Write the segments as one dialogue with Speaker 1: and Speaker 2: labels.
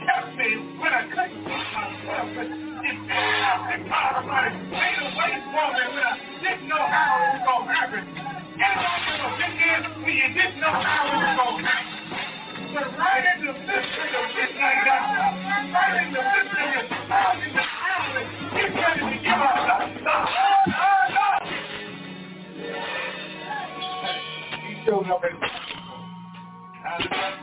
Speaker 1: kept me when I couldn't see myself. It's God Almighty made a way for me when I didn't know how it was going to happen. Anybody ever been there when you didn't know how it was going to happen? But right in the midst of the midnight hour, right in the midst of your sounding the hour, get ready to give us He showed up in hallelujah.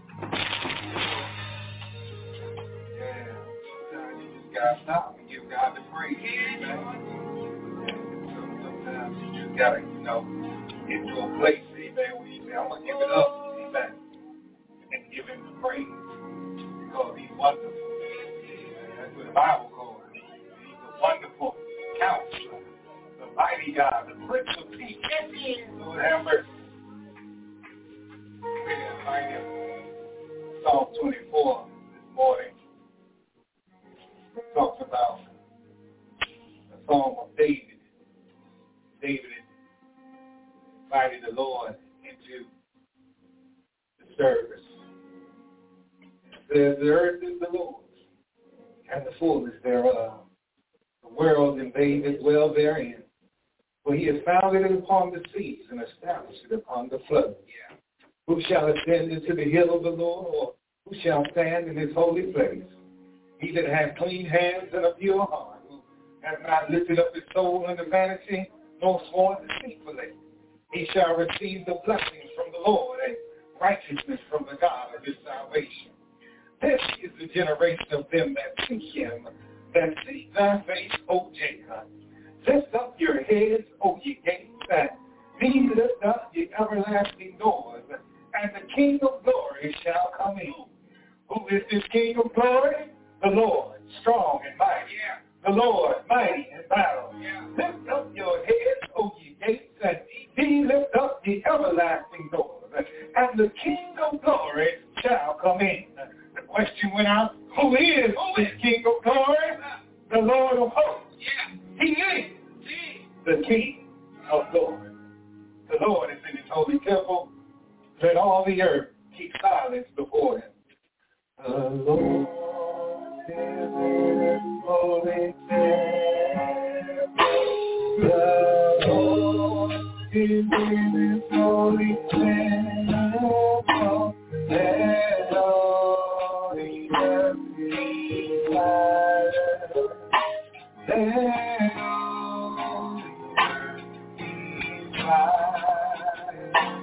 Speaker 1: Yeah, sometimes you just gotta stop and give God the praise. Sometimes you just gotta, get to a place, amen, where you say, I'm gonna give it up, amen, and give him the praise. Because he's wonderful. That's what the Bible calls him. He's a wonderful counselor, the mighty God, the Prince of Peace. Lord have mercy. We're going to find him. Psalm 24 this morning talks about the Psalm of David. David invited the Lord into the service. The earth is the Lord's, and the fullness thereof. The world and they that dwell therein. For he has founded it upon the seas and established it upon the flood. Yeah. Who shall ascend into the hill of the Lord, or who shall stand in his holy place? He that hath clean hands and a pure heart, who hath not lifted up his soul unto vanity, nor sworn deceitfully. He shall receive the blessings from the Lord and righteousness from the God of his salvation. This is the generation of them that seek him, that seek thy face, O Jacob. Lift up your heads, O ye gates, and be lift up ye everlasting doors, and the King of glory shall come in. Who is this King of glory? The Lord, strong and mighty. The Lord, mighty in battle. Lift up your heads, O ye gates, and be lift up ye everlasting doors, and the King of glory shall come in. The question went out, who is this King of glory? The Lord of hosts. He is the King of glory. The Lord is in his holy temple. Let all the earth keep silence before him. The Lord is in his holy temple. The Lord is in his holy temple. Let all the earth keep silent. Let all the earth keep silent.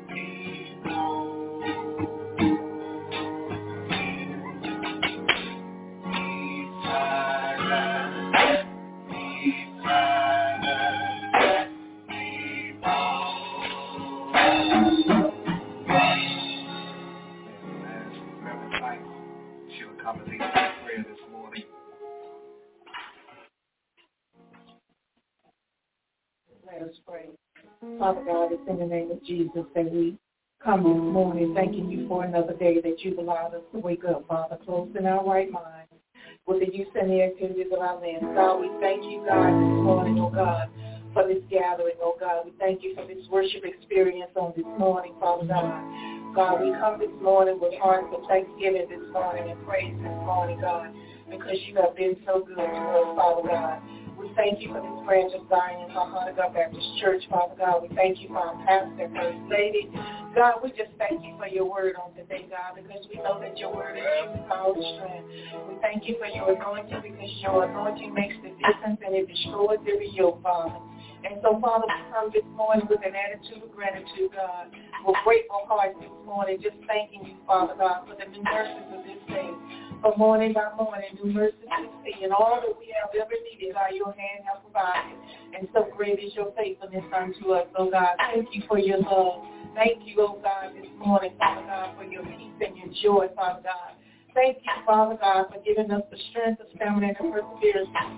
Speaker 2: Let us pray. Father God, it's in the name of Jesus that we come this morning thanking you for another day that you've allowed us to wake up, Father, close in our right mind with the use and the activities of our limbs. God, we thank you, God, this morning, oh God, for this gathering, oh God. We thank you for this worship experience on this morning, Father God. God, we come this morning with hearts of thanksgiving this morning and praise this morning, God, because you have been so good to us, Father God. We thank you for this branch of Zion, God Baptist Church, Father God. We thank you for our pastor, First Lady. God, we just thank you for your word on today, God, because we know that your word is true power and strength. We thank you for your anointing because your anointing makes the difference and it destroys every yoke, Father. And so, Father, we come this morning with an attitude of gratitude, God, with grateful hearts this morning, just thanking you, Father God, for the new mercies of this day. For morning by morning, new mercies we see, and all that we have ever needed, God, your hand has provided. And so great is your faithfulness unto us, oh God. Thank you for your love. Thank you, oh God, this morning, Father God, for your peace and your joy, Father God. Thank you, Father God, for giving us the strength, the stamina, and the perseverance to see this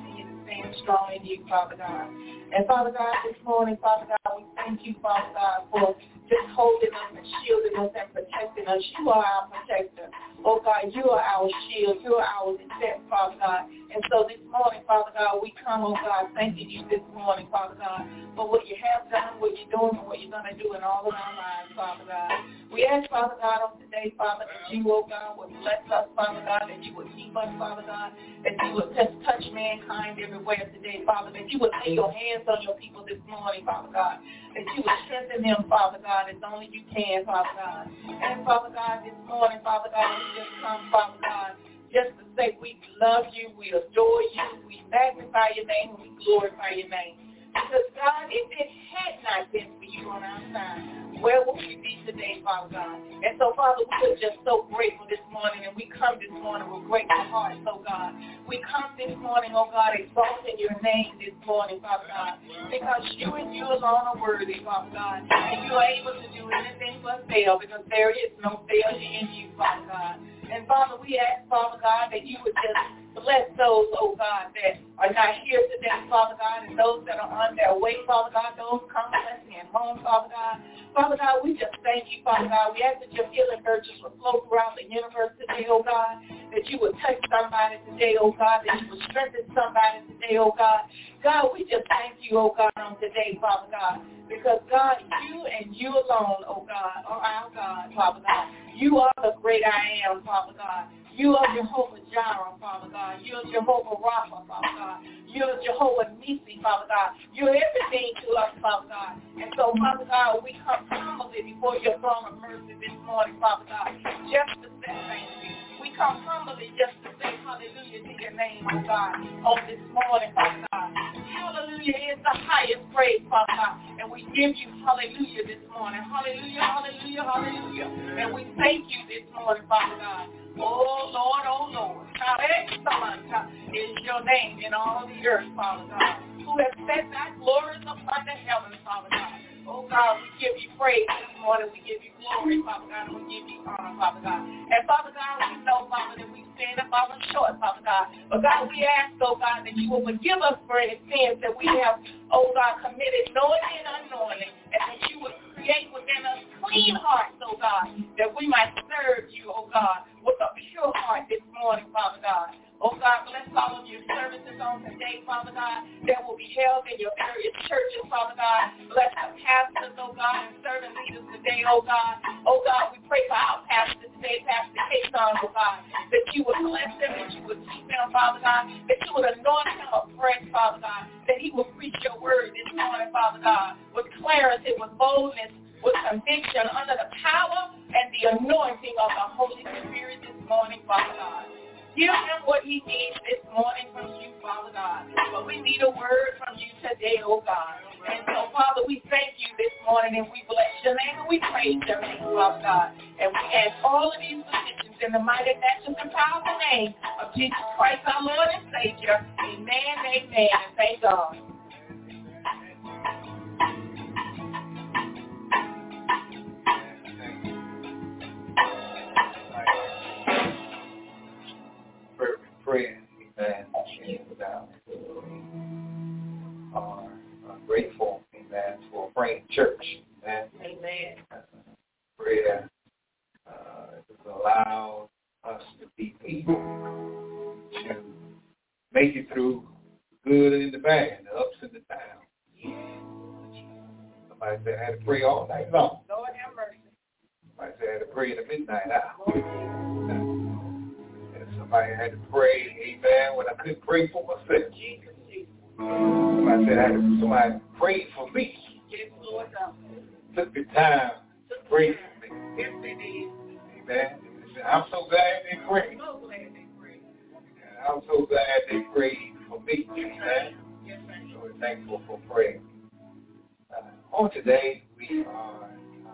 Speaker 2: stand strong in you, Father God. And Father God, this morning, Father God, we thank you, Father God, for just holding us and shielding us and protecting us. You are our protector. Oh God, you are our shield. You are our defense, Father God. And so this morning, Father God, we come, oh God, thanking you this morning, Father God, for what you have done, what you're doing, and what you're going to do in all of our lives, Father God. We ask, Father God, on today, Father, that you, oh God, would bless us, Father God, that you would keep us, Father God, that you would touch mankind everywhere today, Father, that you would lay your hands on your people this morning, Father God, that you would strengthen them, Father God, as only you can, Father God. And, Father God, this morning, Father God, we just come, Father God, just to say we love you, we adore you, we magnify your name, and we glorify your name. Because, God, if it had not been for you on our side, where would we be today, Father God? And so, Father, we are just so grateful this morning, and we come this morning with grateful hearts, oh God. We come this morning, oh God, exalting your name this morning, Father God, because you and you alone are worthy, Father God, and you are able to do anything but fail, because there is no failure in you, Father God. And, Father, we ask, Father God, that you would just bless those, oh God, that are not here today, Father God, and those that are on their way, Father God, those convalescing at home, Father God. Father God, we just thank you, Father God. We ask that your healing virtues will flow throughout the universe today, oh God, that you would touch somebody today, oh God, that you would strengthen somebody today, oh God. God, we just thank you, oh God, on today, Father God, because, God, you and you alone, oh God, are our God, Father God. You are the great I am, Father God. You are Jehovah Jireh, Father God. You are Jehovah Rapha, Father God. You are Jehovah Nissi, Father God. You are everything to us, Father God. And so, Father God, we come humbly before your throne of mercy this morning, Father God, just to say thank you. We come humbly just to say hallelujah to your name, oh God, on this morning, Father God. Hallelujah is the highest praise, Father God. And we give you hallelujah this morning. Hallelujah, hallelujah, hallelujah. And we thank you this morning, Father God. Oh, Lord, how excellent is your name in all the earth, Father God, who has set thy glories upon the heavens, Father God. Oh, God, we give you praise this morning. We give you glory, Father God, and we give you honor, Father God. And, Father God, we know, Father, that we stand up falling short, Father God. But, God, we ask, oh, God, that you will forgive us for any sins that we have, oh, God, committed knowingly and unknowingly, and that you would create within us clean hearts, oh, God, that we might serve you, oh, God, with a pure heart this morning, Father God. Oh, God, bless all of your services on today, Father God, that will be held in your various churches, Father God. Bless the pastors, oh, God, and servant leaders today, oh, God. Oh, God, we pray for our pastor today, Pastor Kason, oh, God, that you would bless them, that you would keep them, Father God, that you would anoint him afresh, Father God, that he will preach your word this morning, Father God, with clarity, with boldness, with conviction, under the power and the anointing of the Holy Spirit this morning, Father God. Give him what he needs this morning from you, Father God. But we need a word from you today, oh God. And so, Father, we thank you this morning, and we bless your name, and we praise your name, Father God. And we ask all of these petitions in the mighty, matchless, and powerful name of Jesus Christ, our Lord and Savior. Amen, amen, and thank God.
Speaker 1: Prayer, amen, without are grateful, amen, for praying church, amen.
Speaker 2: Amen.
Speaker 1: Prayer has allowed us to be able to make it through the good and the bad, the ups and the downs. Somebody said I had to pray all night long.
Speaker 2: Lord have mercy.
Speaker 1: Somebody said I had to pray in the midnight hour. Somebody had to pray, amen, when I couldn't pray for myself. Somebody said somebody prayed for me. Took the time to pray for me.
Speaker 2: Yes, they did.
Speaker 1: Amen. I'm so glad they prayed.
Speaker 2: So glad they prayed.
Speaker 1: I'm so glad they prayed for me. Amen.
Speaker 2: Yes, sir.
Speaker 1: So we're thankful for praying. On today, we are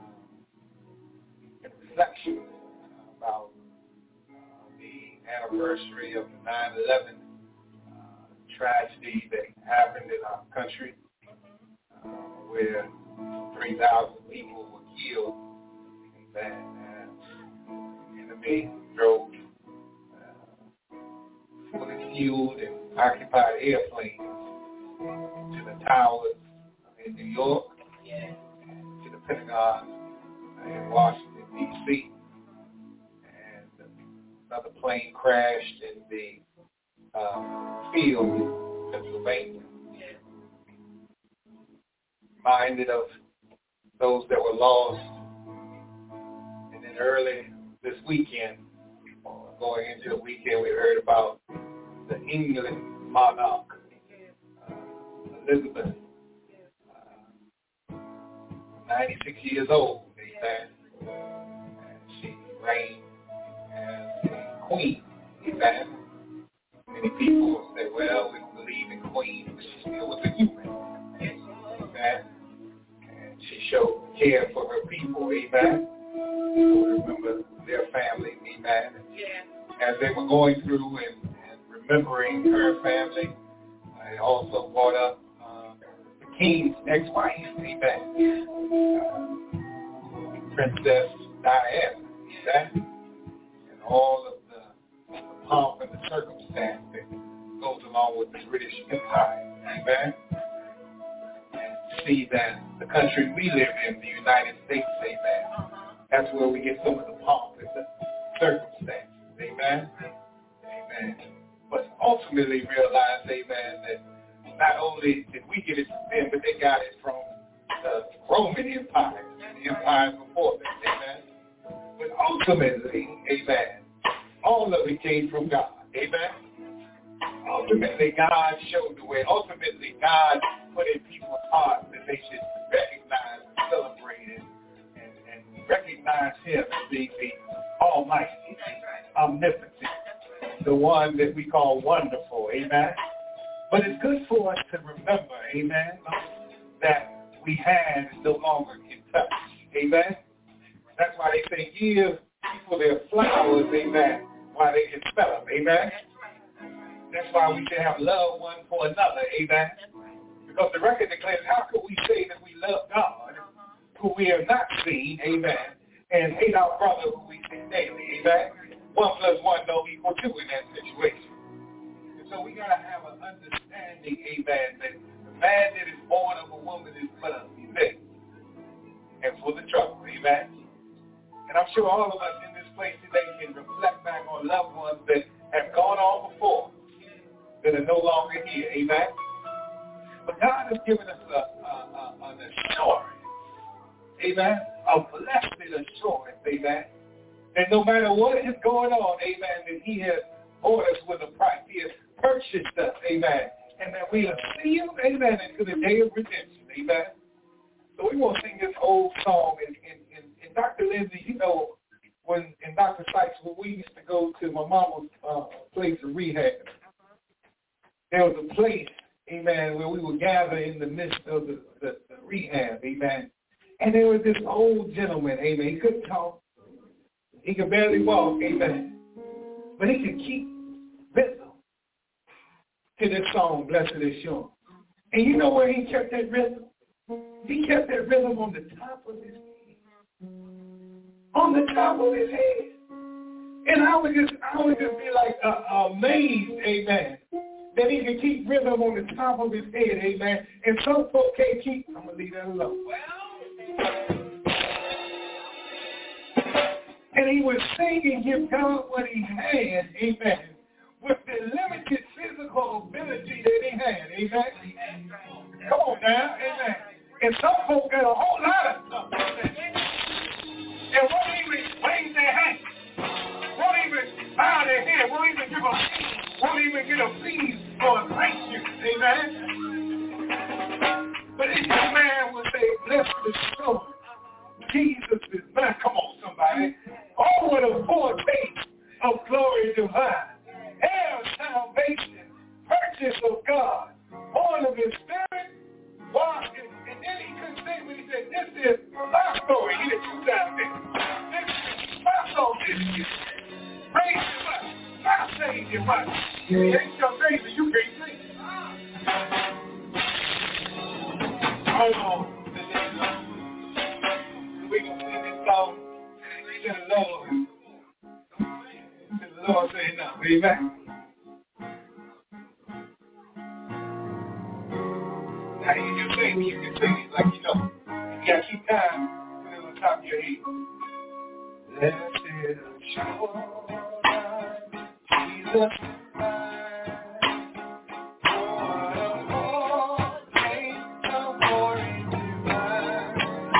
Speaker 1: in reflection about anniversary of the 9/11 tragedy that happened in our country, where 3,000 people were killed, and the enemy drove fully fueled and occupied airplanes to the towers in New York, to the Pentagon in Washington, D.C., and another plane crashed in the field in Pennsylvania. Reminded of those that were lost. And then early this weekend, going into the weekend, we heard about the England monarch, Elizabeth, 96 years old, amen. And she reigned as the queen, amen. Many people say, well, we don't believe in queens, but she still was a human, amen. And she showed care for her people, amen. People remember their family, amen. As they were going through and remembering her family, I also brought up the king's ex-wife, amen. Princess Diana, amen. And all of the pomp and the circumstance that goes along with the British Empire, amen. And see that the country we live in, the United States, amen, that's where we get some of the pomp and the circumstances, amen. Amen. But ultimately realize, amen, that not only did we get it from them, but they got it from the Roman Empire, the empire before them, amen. But ultimately, amen, all of it came from God, amen. Ultimately, God showed the way. Ultimately, God put in people's hearts that they should recognize and celebrate it and recognize Him as being the Almighty, omnipotent, the one that we call wonderful, amen. But it's good for us to remember, amen, that we have no longer can touch, amen. That's why they say give people their flowers, amen, while they can smell them, amen. That's why we should have love one for another, amen. Because the record declares, how could we say that we love God who we have not seen, amen, and hate our brother who we see daily, amen? 1 + 1 don't equal 2 in that situation. And so we got to have an understanding, amen, that the man that is born of a woman is but a sick and full of trouble, amen. And I'm sure all of us in this place today can reflect back on loved ones that have gone on before, that are no longer here, amen. But God has given us an assurance, amen, a blessed assurance, amen, that no matter what is going on, amen, that He has bought us with a price. He has purchased us, amen, and that we are sealed, amen, into the day of redemption, amen. So we want to sing this old song. And Dr. Lindsay, you know, when in Dr. Sykes, when we used to go to my mama's place of rehab, there was a place, amen, where we would gather in the midst of the rehab, amen. And there was this old gentleman, amen. He couldn't talk. He could barely walk, amen. But he could keep rhythm to this song, Blessed Assurance. And you know where he kept that rhythm? He kept that rhythm on the top of his head. On the top of his head. And I would just be like amazed, amen, that he could keep rhythm on the top of his head, amen. And some folks can't keep, I'm going to leave that alone. And he would sing and give God what he had, amen, with the limited physical ability that he had, amen. Come on now, amen. And some folks got a whole lot of stuff, amen. And won't even wave their hands, won't even bow their head, won't even get a please or a thank you, amen. But this man would say, bless the Lord. Jesus is mine. Come on, somebody. Oh, what a foretaste of glory divine. Heir of salvation, purchase of God, born of His Spirit, washed. And then he couldn't say when he said, this is my story. He didn't choose out there. This is my soul. Praise Him. My Savior. If He ain't your Savior, you can't sing. Hold on. We're going to sing this song to the Lord. To the Lord say no. Amen. Now you can sing it like you know. You gotta keep time. Put it on top of your head. Blessed assurance, Jesus is mine. What a foretaste of glory divine.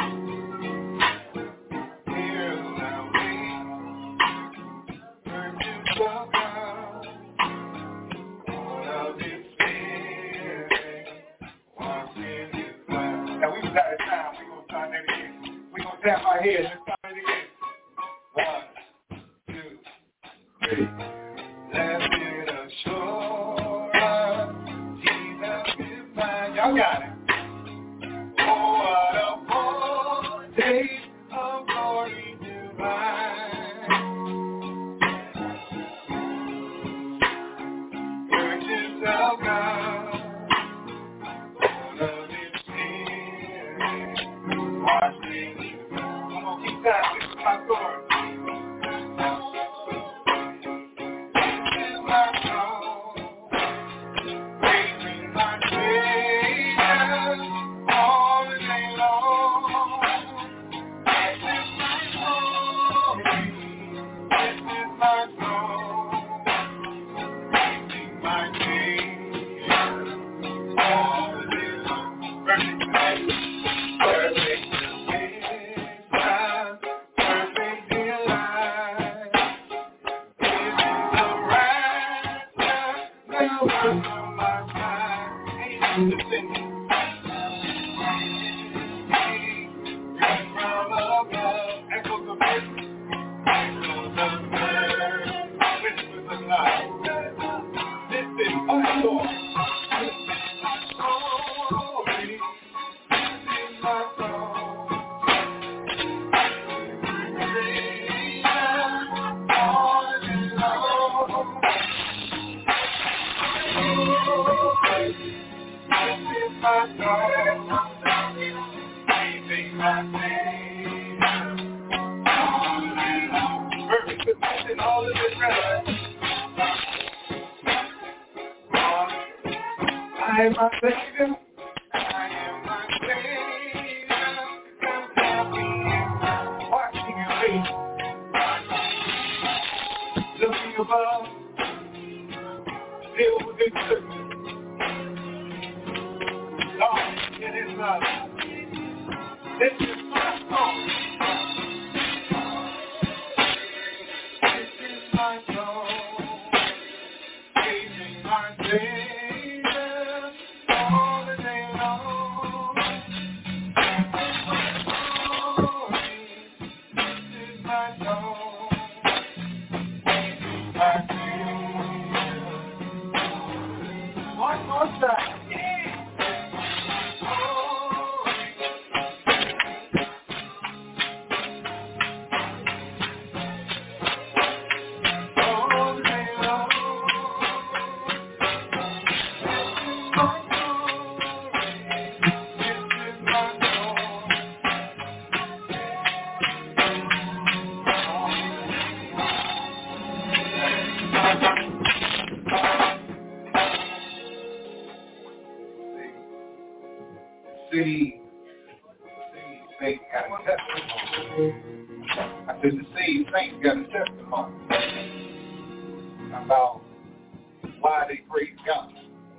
Speaker 1: Here now we purchase of God. All of His Spirit, washed in His blood. Now we've got time. We're gonna try that again. We're gonna tap our heads. Let's try it again. 1, 2, 3. Blessed assurance, Jesus is mine. Y'all got it. Oh, what a foretaste of glory divine. Purchase of God, all of His Spirit, washed in His blood. I'm gonna keep that. This is my story. I am my Savior. I am my Savior. I'm happy in watching your face. Looking above, still within certain. Lord, it is love. This is my song. This is my song. Praising my Savior all the day long. This is my song. Praising my Savior. One more time. City Saints got a testimony. I said the City Saints got a testimony about why they praise God.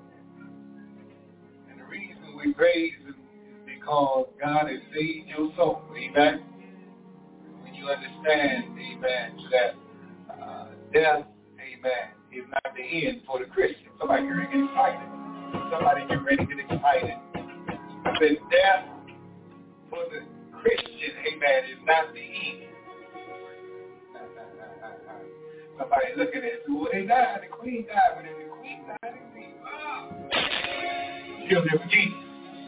Speaker 1: And the reason we praise Him is because God has saved your soul. Amen. When you understand, amen, that death, amen, is not the end for the Christian. Somebody get ready to get excited. Somebody get ready to get excited. I said death for the Christian, amen, is not the end. Somebody looking at it, well, they died, the Queen died, but if the Queen died, she'll never Jesus.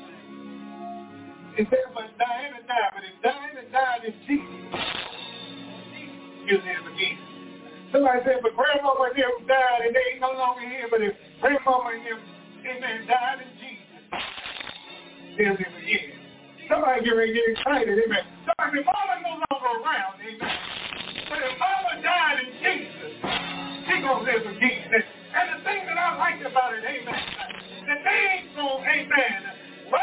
Speaker 1: It said, but dying and died, but if dying and died is Jesus, she'll never Jesus. Somebody said, but grandmama and them died and they ain't no longer here, but if grandmama and them, amen, died in Jesus, they'll never again. Somebody get ready to get excited, amen. Somebody said, mama's no longer around, amen. But if mama died in Jesus, she gonna live again. And the thing that I like about it, amen, that they ain't gonna, amen,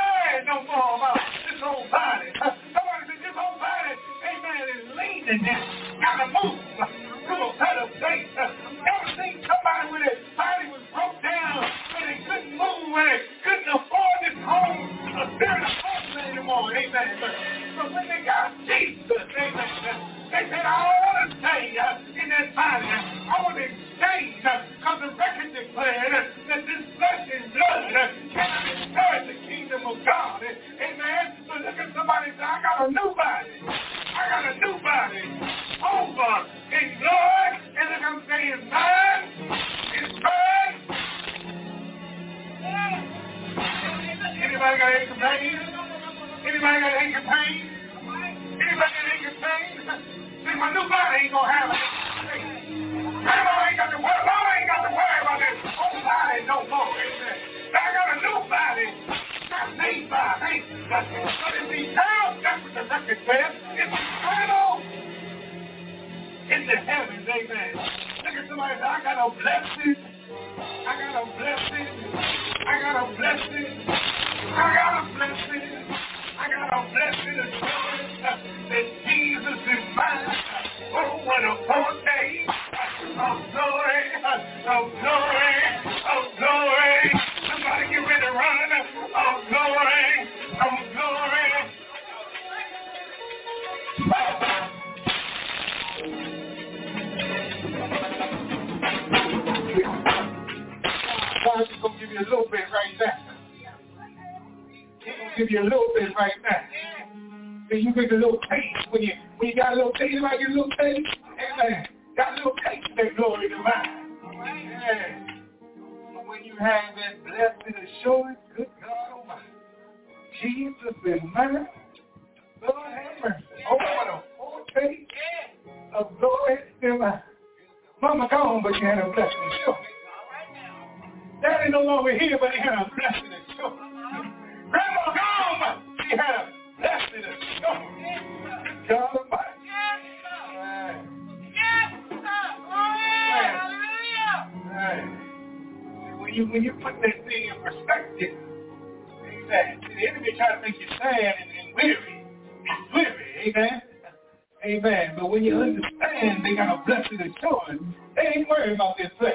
Speaker 1: Anybody got aches and pain? Anybody got aches and pain? Anybody got aches and pain? See, my new body ain't gonna have it. Grandma ain't got to worry. Mama ain't got to worry about this old body no more. I got a new body. That's made by me. But it's eternal. That's what the record says. It's eternal. In the heavens, amen. Look at somebody say, I got a blessing. I got a blessing. I got a blessing. I got a blessing. I got a blessing assurance that Jesus is mine. Oh, what a foretaste of glory, of glory, of glory. Somebody get ready to run. Of glory, of glory. God's just going to give you a little bit right now. He's going to give you a little bit right now. So you get a little taste. When you got a little taste, you might get a little taste. Amen. Got a little taste of that glory divine. Yeah. But when you have that blessed assurance, good God Almighty, Jesus is mine. Lord have mercy. Oh, what a foretaste of glory divine. Mama gone, but you had a blessed assurance. Daddy no longer here, but he had a blessed assurance. Grandma gone, but she had a blessed assurance. God Almighty. When you put that thing in perspective, amen. The enemy try to make you sad and weary. It's weary, amen. Amen. But when you understand they got a blessed assurance, they ain't worried about their flesh.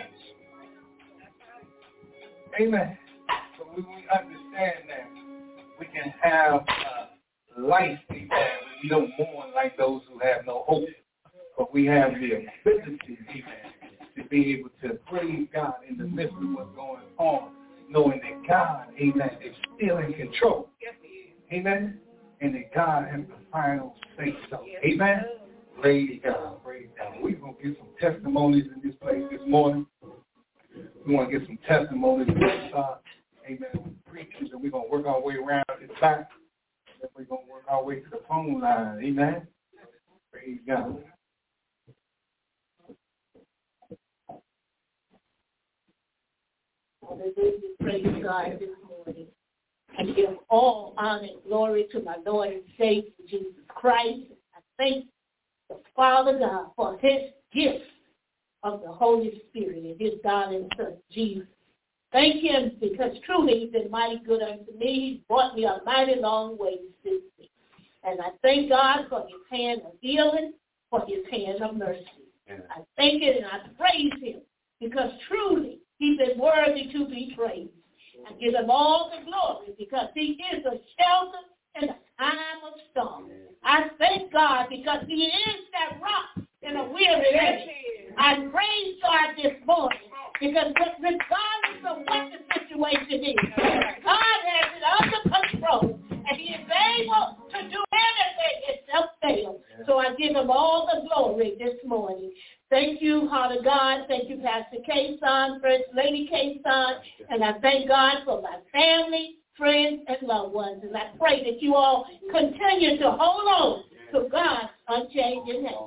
Speaker 1: Amen. So when we understand that, we can have life, amen. We don't mourn like those who have no hope, but we have the ability, amen, to be able to praise God in the midst of what's going on, knowing that God, amen, is still in control. Amen. And that God has the final say so. Amen. Praise God. Praise God. We're going to get some testimonies in this place this morning. We want to get some testimonies from God. Amen. Preachers, and we're going to work our way around this back. And we're going to work our way to the phone line. Amen. Praise God.
Speaker 3: Hallelujah. Praise God this morning. I give all honor and glory to my Lord and Savior, Jesus Christ. I thank the Father God for his gift of the Holy Spirit and his darling Son, Jesus. Thank him because truly he's been mighty good unto me. He's brought me a mighty long way since me. And I thank God for his hand of healing, for his hand of mercy. Yeah. I thank him and I praise him because truly he's been worthy to be praised. I give him all the glory because he is a shelter in a time of storm. I thank God because he is that rock in a weary land. I praise God this morning because regardless of what the situation is, God has it under control and he is able to do anything except fail. So I give him all the glory this morning. Thank you, heart of God. Thank you, Pastor K-Son, First Lady K-Son. And I thank God for my family, friends, and loved ones. And I pray that you all continue to hold on to God's unchanging hand.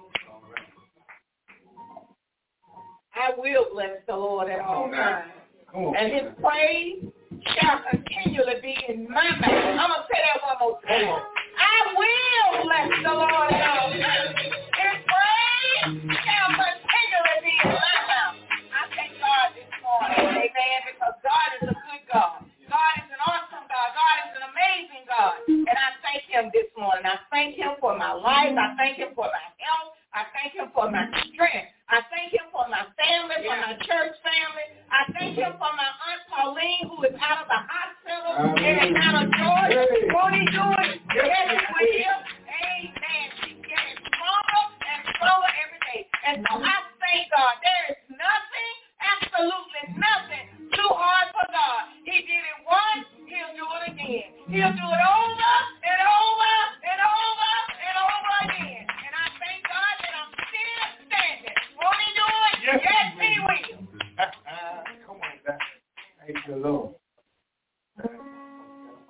Speaker 2: I will bless the Lord at all times. And his praise shall continually be in my mouth. I'm going to say that one more time. I will bless the Lord at all times. His praise shall continually be in my mouth. I thank God this morning, amen, because God is a good God. God is an awesome God. God is an amazing God. And I thank him this morning. I thank him for my life. I thank him for my health. I thank him for my strength. I thank him for my family, for my church family. I thank him for my Aunt Pauline, who is out of the hospital in Atlanta, Georgia. Won't he do it? Yes, he will. Amen. She's getting stronger and stronger every day. And so I thank God. There is nothing, absolutely nothing too hard for God. He did it once, he'll do it again. He'll do it over and over and over and over again. And I thank God that I'm still standing. Won't he do it? Yes, he will.
Speaker 1: Come on, God. Thank you, Lord.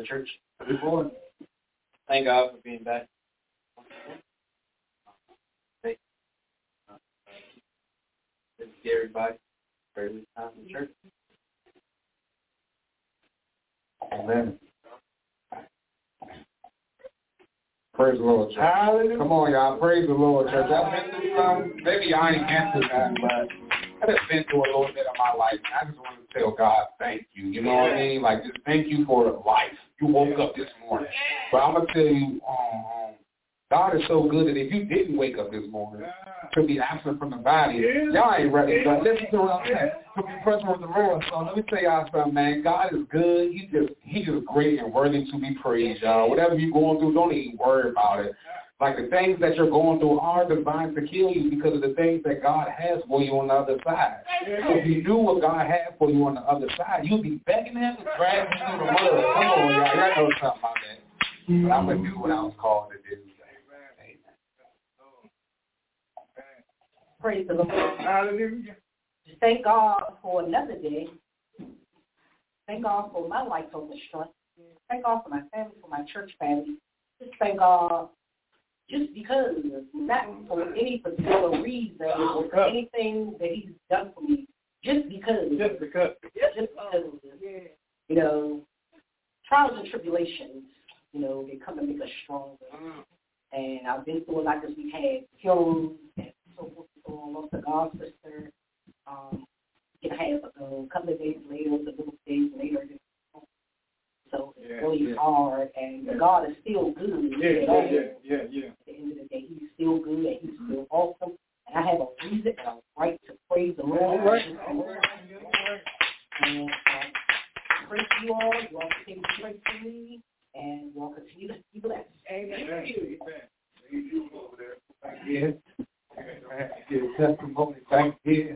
Speaker 4: morning, church. Good morning. Thank God for being back. Good to see everybody. Early time in church.
Speaker 1: Amen. Praise the Lord, church. Hallelujah. Come on, y'all. Praise the Lord, church. I've been through some. Maybe I ain't been through that, but I've just been through a little bit of my life. I just want to tell God thank you. You know what I mean? Like, just thank you for life. You woke up this morning. But I'm going to tell you, God is so good that if you didn't wake up this morning to be absent from the body, y'all ain't ready. But listen to what I'm saying. To be present with the Lord. So let me tell y'all something, man. God is good. He's just great and worthy to be praised, y'all. Whatever you're going through, don't even worry about it. Like, the things that you're going through are designed to kill you because of the things that God has for you on the other side. So if you knew what God had for you on the other side, you'd be begging him to drag you through the mud. Come on, y'all. Y'all know something about that. But I'm going to do what I was called to do.
Speaker 2: Praise the Lord. Hallelujah. Thank God for another day. Thank God for my life on the strength. Thank God for my family, for my church family. Just thank God just because, not for any particular reason or for anything that he's done for me. Just because. Just because. You know, trials and tribulations, you know, they come and make us stronger. And I've been through a lot because we had funerals and so forth. So I lost a god sister a couple of days later, a little days later. So it's really hard, and God is still good. At the end of the day, he's still good, and he's still awesome. And I have a reason and a right to praise the Lord. And praise you all. You all continue to pray for me, and you all continue to be blessed. Amen.
Speaker 1: Thank you over there. Thank you. Give testimony. Thank you.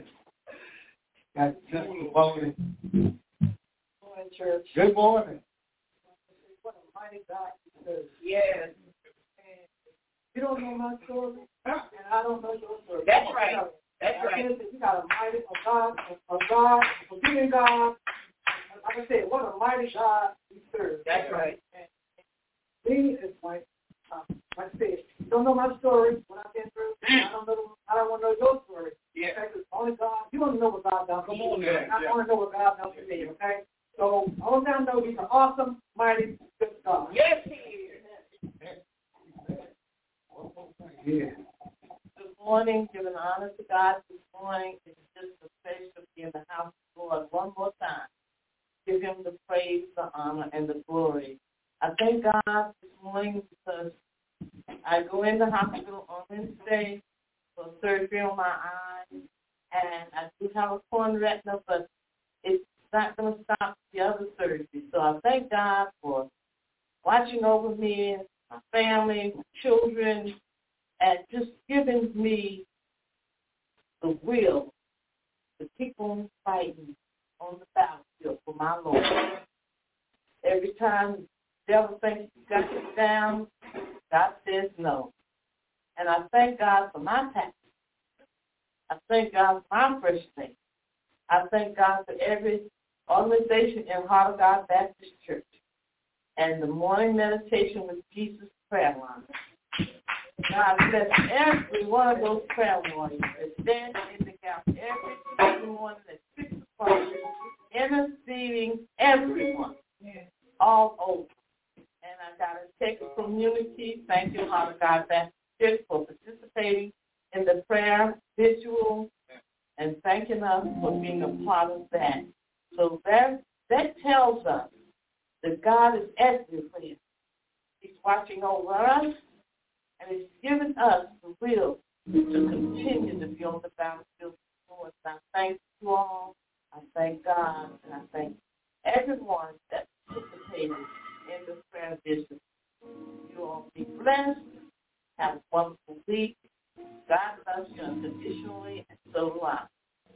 Speaker 1: Got testimony.
Speaker 2: Good morning, church.
Speaker 1: Good morning.
Speaker 2: What a mighty God you serve. Yes. And you don't know my story, and I don't know your story. That's right. That's right. You got a mighty God, a forgiving God. Like I said, what a mighty God you serve. That's right. And me is like I said, you don't know my story, what I've been through. I don't want to know your story. Yeah. Because only God, you don't know what God does. Come on, I want to know what God does for me, okay? So, all I know he's an awesome, mighty, good God. Yes, he is.
Speaker 1: Yeah.
Speaker 5: Good morning. Giving honor to God this morning. It's just a pleasure to be in the house of the Lord one more time. Give him the praise, the honor, and the glory. I thank God this morning because I go in the hospital on Wednesday for surgery on my eye, and I do have a torn retina, but it's not going to stop the other surgery. So I thank God for watching over me, my family, my children, and just giving me the will to keep on fighting on the battlefield for my Lord. Every time the devil thinks he's got you down, God says no. And I thank God for my pastor. I thank God for my first name. I thank God for every organization in Heart of God Baptist Church and the morning meditation with Jesus prayer line. God bless every one of those prayer warriors that stand in the gap every morning at 6 o'clock, interceding everyone all over. And I got to take a community. Thank you, Heart of God Baptist Church, for participating in the prayer visual and thanking us for being a part of that. So that tells us that God is everywhere. He's watching over us, and he's given us the will to continue to be on the battlefield for us. I thank you all. I thank God, and I thank everyone that participated in the prayer vision. You all be blessed. Have a wonderful week. God loves you unconditionally, and so do I.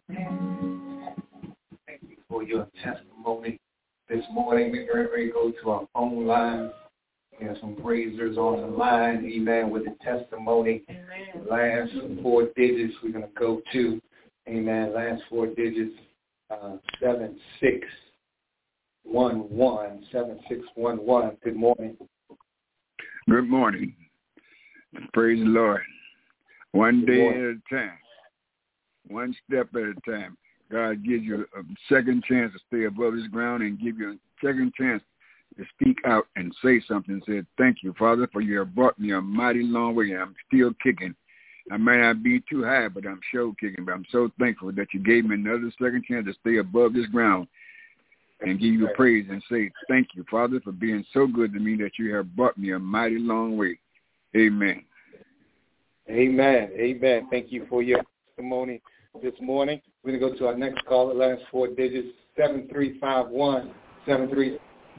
Speaker 1: Thank you for your testimony this morning. We're ready to go to our phone line. We have some praisers on the line, amen, with the testimony. Amen. Last 4 digits we're going to go to, amen, last 4 digits, 76. 7611. Good morning.
Speaker 6: Good morning. Praise the Lord. One day at a time. One step at a time. God gives you a second chance to stay above this ground and give you a second chance to speak out and say something. Say, thank you, Father, for you have brought me a mighty long way, and I'm still kicking. I may not be too high, but I'm sure kicking. But I'm so thankful that you gave me another second chance to stay above this ground and give you praise and say, thank you, Father, for being so good to me that you have brought me a mighty long way. Amen.
Speaker 1: Amen. Amen. Thank you for your testimony this morning. We're going to go to our next caller, last four digits, 7351. 73.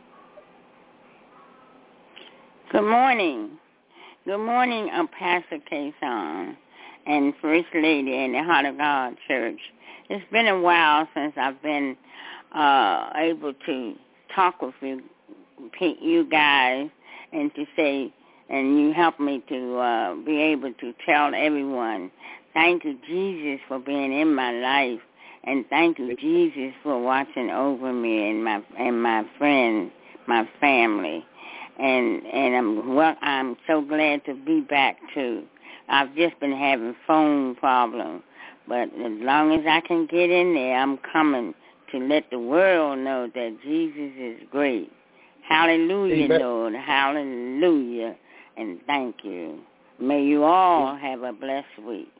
Speaker 7: Good morning. Good morning, Pastor Kason and First Lady in the Heart of God Church. It's been a while since I've been able to talk with you guys and to say, and you help me to be able to tell everyone, thank you, Jesus, for being in my life, and thank you, Jesus, for watching over me and my friends, my family. And I'm so glad to be back too. I've just been having phone problems, but as long as I can get in there, I'm coming to let the world know that Jesus is great. Hallelujah, Amen. Lord. Hallelujah. And thank you. May you all have a blessed week.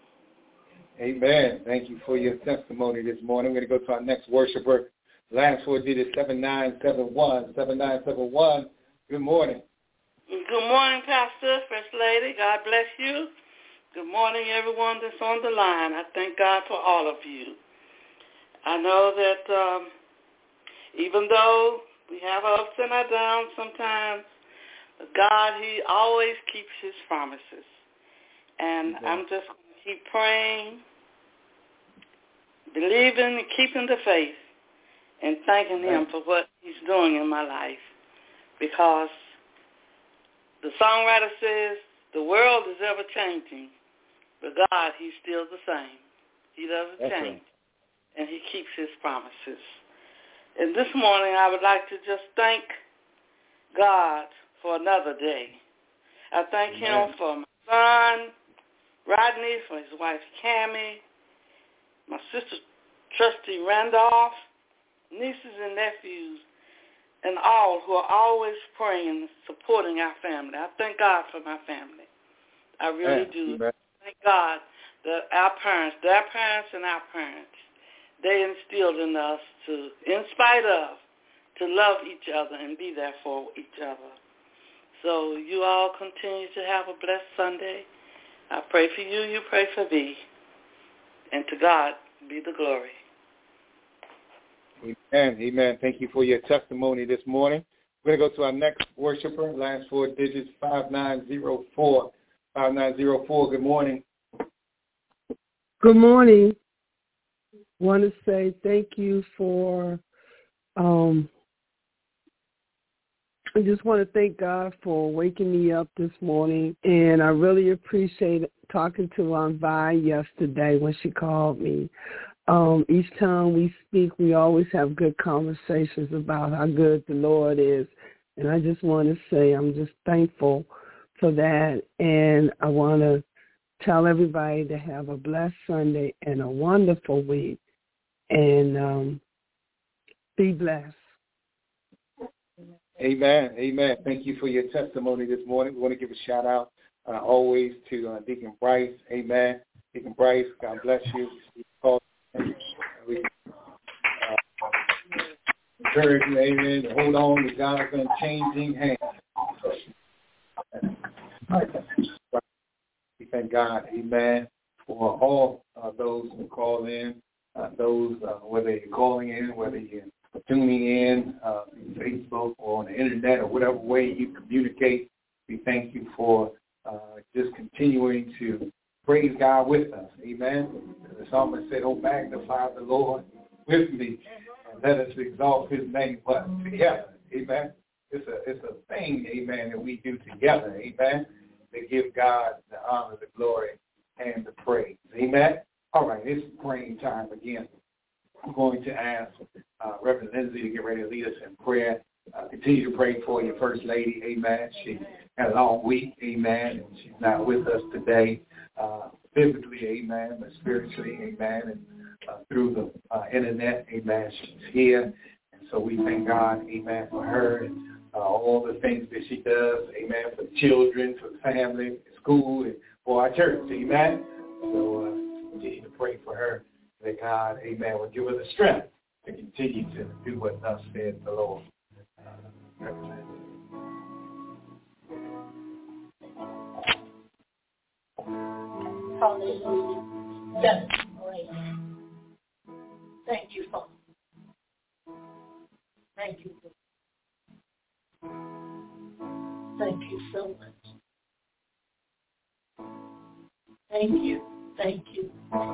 Speaker 1: Amen. Thank you for your testimony this morning. We're going to go to our next worshiper. Last four digits, 7971. 7971. Good morning.
Speaker 8: Good morning, Pastor, First Lady. God bless you. Good morning, everyone that's on the line. I thank God for all of you. I know that even though we have our ups and our downs sometimes, God, He always keeps His promises. And I'm just going to keep praying, believing, and keeping the faith, and thanking Him for what He's doing in my life. Because the songwriter says the world is ever changing, but God, He's still the same. He doesn't change, and He keeps His promises. And this morning I would like to just thank God for another day. I thank Him for my son, Rodney, for his wife, Cammie, my sister, Trustee Randolph, nieces and nephews, and all who are always praying and supporting our family. I thank God for my family. I really do. Thank God that our parents, their parents and our parents, they instilled in us to, in spite of, to love each other and be there for each other. So you all continue to have a blessed Sunday. I pray for you, you pray for me. And to God be the glory.
Speaker 1: Amen. Amen. Thank you for your testimony this morning. We're going to go to our next worshiper, last four digits, 5904. 5904, good morning.
Speaker 9: Good morning. Want to say thank you for, I just want to thank God for waking me up this morning, and I really appreciate talking to Aunt Vi yesterday when she called me. Each time we speak, we always have good conversations about how good the Lord is, and I just want to say I'm just thankful for that, and I want to tell everybody to have a blessed Sunday and a wonderful week, and be blessed.
Speaker 1: Amen. Amen. Thank you for your testimony this morning. We want to give a shout out always to Deacon Bryce. Amen. Deacon Bryce, God bless you. We encourage you, amen, to hold on to God's unchanging hand. We thank God, amen, for all those who call in, those, whether you're calling in, whether you're tuning in Facebook or on the internet or whatever way you communicate. We thank you for just continuing to praise God with us. Amen. The psalmist said, "Oh, magnify the Lord with me, and let us exalt His name." But together, amen. It's a thing, amen, that we do together, amen, to give God the honor, the glory, and the praise. Amen. All right, it's praying time again. I'm going to ask Reverend Lindsay to get ready to lead us in prayer. Continue to pray for your First Lady, amen. She had a long week, amen, and she's not with us today physically, amen, but spiritually, amen, and through the internet, amen, she's here. And so we thank God, amen, for her and all the things that she does, amen, for the children, for the family, school, and for our church, amen. So continue to pray for her, that God, amen, will give her the strength to continue to do what thus said the Lord.
Speaker 3: Hallelujah. Yes, great. Thank you, Father. Thank you. Thank you so much. Thank you. Thank you.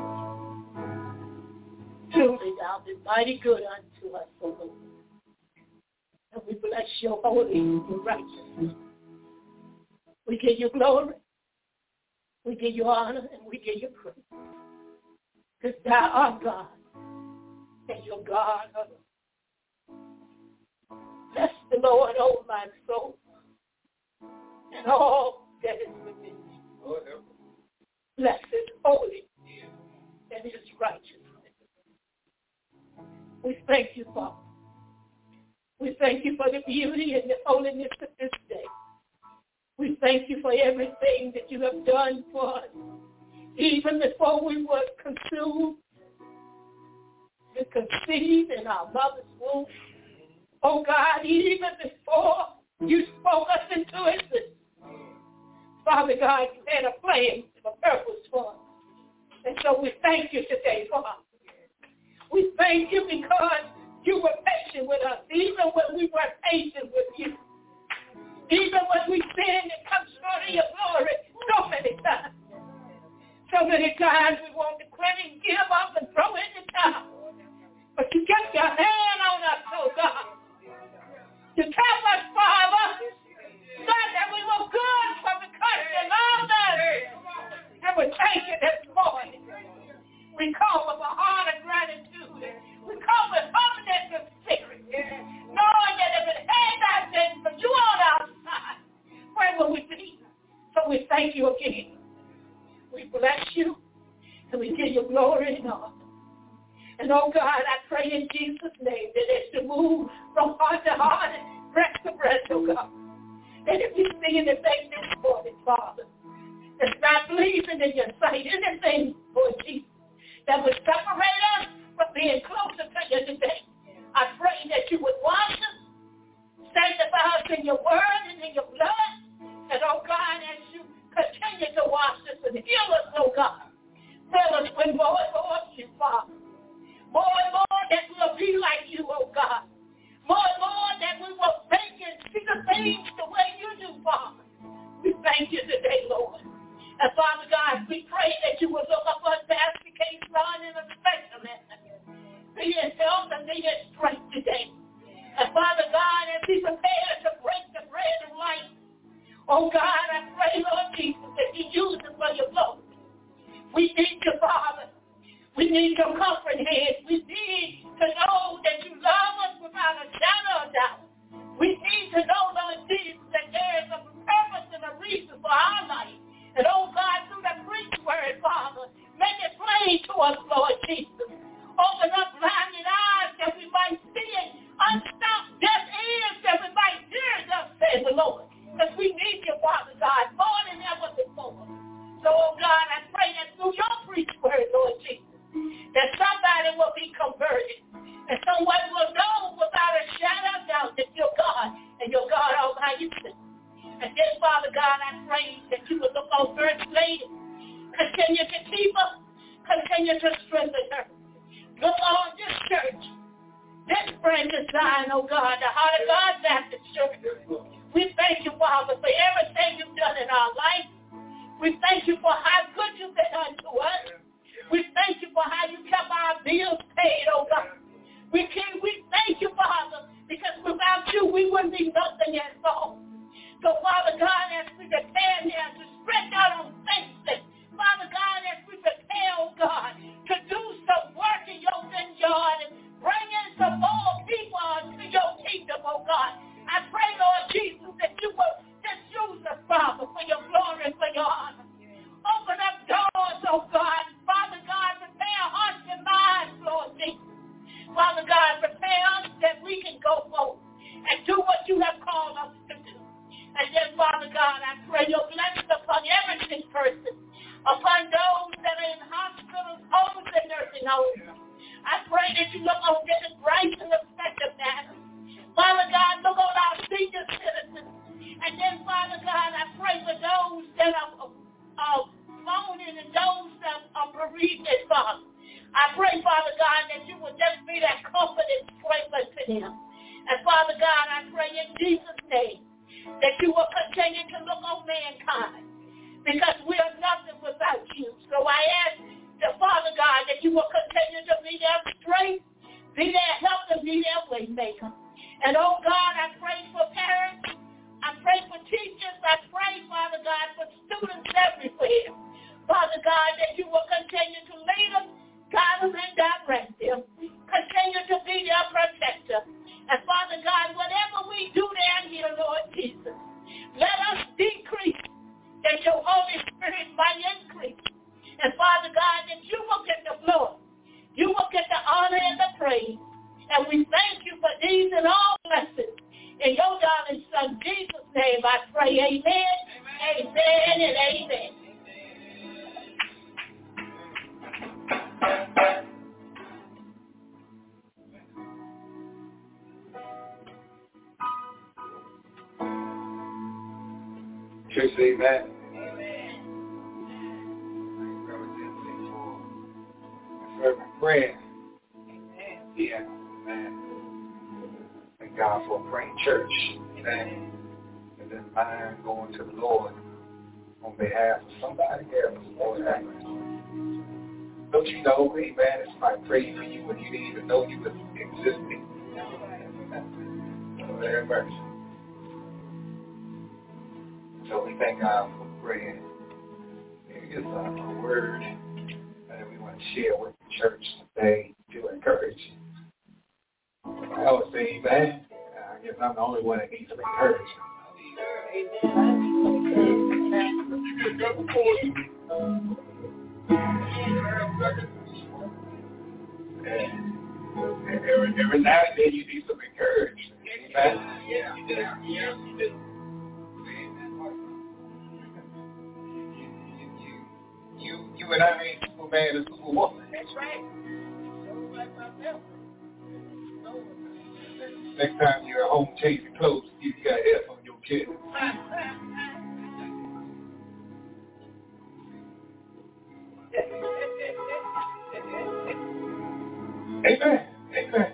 Speaker 3: Truly, thou been mighty good unto us, O Lord. And we bless your holy and righteousness. We give you glory. We give you honor and we give you praise. Because thou art God and your God alone. Bless the Lord, O my soul, and all that is within me. Bless his holy and his righteousness. We thank you, Father. We thank you for the beauty and the holiness of this day. We thank you for everything that you have done for us, even before we were conceived in our mother's womb. Oh God, even before you spoke us into existence, Father God, you had a plan, a purpose for us. And so we thank you today, Father. We thank you because you were patient with us, even when we weren't patient with you. Even when we sinned and come short of your glory so many times. So many times we want to quit and give up and throw in the towel. But you kept your hand on us, oh God. You kept us, Father, not that we were good, but because you loved us. And we thank you this morning. We come with a heart of gratitude. We come with humbleness of spirit, knowing that if it had not been for you on our side, where will we be? So we thank you again. We bless you, and we give you glory and honor. And oh God, I pray in Jesus' name that as you move from heart to heart and breast to breast, oh God, that if we see anything this morning, Father, that's not pleasing in your sight, anything, Lord Jesus, that would separate us from being closer to you today, I pray that you would wash us, sanctify us in your word and in your blood, and oh God, as you continue to wash us and heal us, oh God, fill us with more and more of you, Father. More and more that we'll be like you, oh God. More and more that we will think and see the things the way you do, Father. We thank you today, Lord. And Father God, we pray that you will look upon Pastor K-Son in a special manner. Be his health and be his strength today. And Father God, as he prepares to break the bread of life, oh God, I pray, Lord Jesus, that you use it for your glory. We need you, Father. We need your comfort hands. We need to know that you love us without a shadow of doubt. We need to know, Lord Jesus, that there is a purpose and a reason for our life. And, oh God, through the preached word, Father, make it plain to us, Lord Jesus. Open up blinded eyes that we might see it. Unstop deaf ears that we might hear it, thus says the Lord. Because we need you, Father God, more than ever before. So, oh God, I pray that through your preached word, Lord Jesus, that somebody will be converted. And someone will know without a shadow of doubt that you're God and you're God all by yourself. And then, Father God, I pray that you will look on First Lady. Continue to keep her. Continue to strengthen her. Look on this church. This friend of Zion, oh God, the Heart of God Baptist Church. We thank you, Father, for everything you've done in our life. We thank you for how good you've been unto us. We thank you for how you kept our bills paid, oh God. We thank you, Father, because without you, we wouldn't be nothing at all. So, Father God, as we prepare now to stretch out on faith, Father God, as we prepare, oh God, to do some work in your vineyard that you look on this grace and effective matter. Father God, look on our senior citizens. And then, Father God, I pray for those that are moaning and those that are bereaved, Father. I pray, Father God, that you will just be that comfort and strength unto them. And Father God, I pray in Jesus' name that you will continue to look on mankind, because we are nothing without you. So I ask the Father God that you will continue to be their strength, be their help, and be their way maker. And oh God, I pray for parents, I pray for teachers, I pray, Father God, for students everywhere. Father God, that you will continue to lead them, guide them, and direct them. Continue to be their protector. And Father God, whatever we do down here, Lord Jesus, let us decrease that your Holy Spirit might increase. And Father God, that you will get the glory, you will get the honor and the praise. And we thank you for these and all blessings. In your darling Son, Jesus' name, I pray, amen, amen, and amen.
Speaker 1: Church, amen. Fervent prayer. Yeah, amen. Thank God for a praying church. Amen. And then mine going to the Lord on behalf of somebody else. Lord, have mercy. Don't you know, amen, it's my prayer for you when you didn't even know you was existing. Lord, have mercy. So we thank God for praying. It's a word that we want to share with the church today to encourage you. I would say, amen. I guess I'm the only one that needs some encouragement. And every now and then you need some encouragement. Amen. You and I ain't Superman and Superwoman. That's right. Next time you're at home changing clothes, you got F on your kid. Amen. Amen.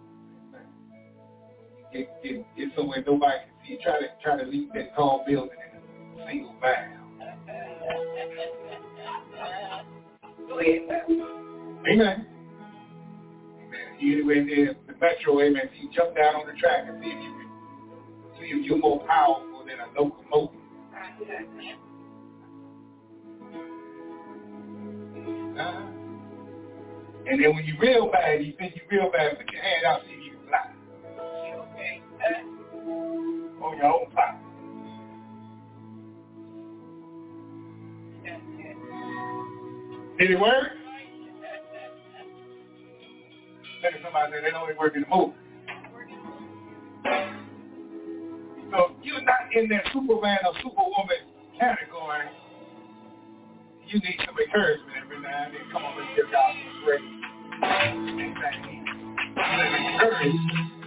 Speaker 1: Get somewhere nobody can see. Try to leave that tall building in a single mile. Amen. You in the metro, amen. You jump down on the track and see if you're more powerful than a locomotive. And then when you're real bad, you think you're real bad, put your hand out, see if you can fly. Okay? On your own power. Did it work? Look at somebody say they only work in the movie. So you're not in that Superman or Superwoman category. You need some encouragement every now and then. Come on, let's give God some praise. Amen. Encourage.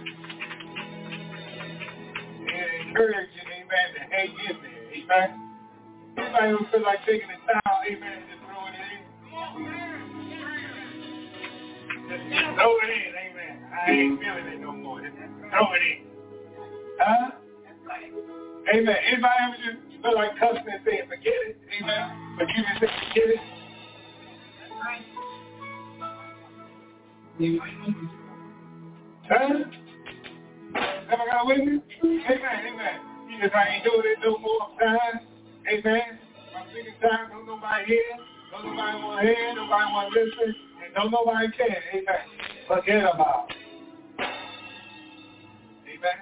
Speaker 1: And encourage you, amen, to hang in there. Amen. Anybody who feel like taking the towel, amen, just throwing it in. Just throw it in, amen. I ain't feeling it no more. Just throw it in. Huh? Amen. Anybody ever just feel like cussing and saying, forget it? Amen. But you just say, forget it? Huh? Have I got a witness? Amen. Amen. You just ain't doing it no more time. Amen. I'm thinking time, don't nobody hear, don't nobody want to hear, nobody want to listen, and don't nobody care. Amen. Forget about it. Amen.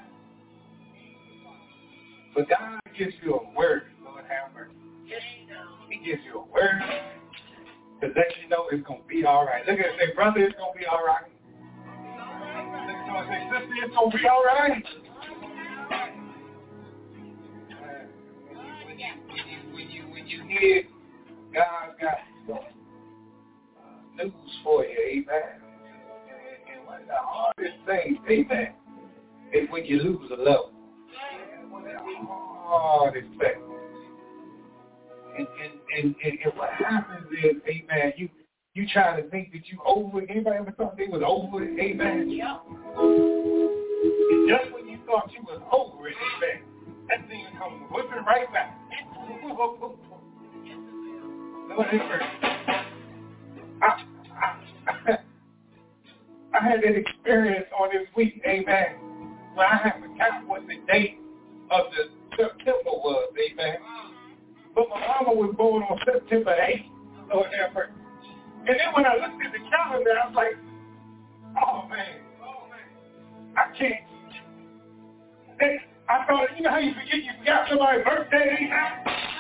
Speaker 1: But God gives you a word, Lord have mercy. He gives you a word to let you know it's going to be all right. Look at it, say, brother, it's going to be all right. Look at someone say, sister, it's going to be all right. When you hear God's got news for you, amen. of the hardest things, amen, is when you lose a love. One of the hardest things. And what happens is, amen, you try to think that you over it. Anybody ever thought they was over it? Amen. Yeah. And just when you thought you was over it, amen, that thing comes whipping right back. I had that experience on this week, amen, where I had forgotten what the date of the September was, amen. But my mama was born on September 8th, Lord have mercy. And then when I looked at the calendar, I was like, oh man, I can't. And I thought, you know how you forgot somebody's birthday, amen?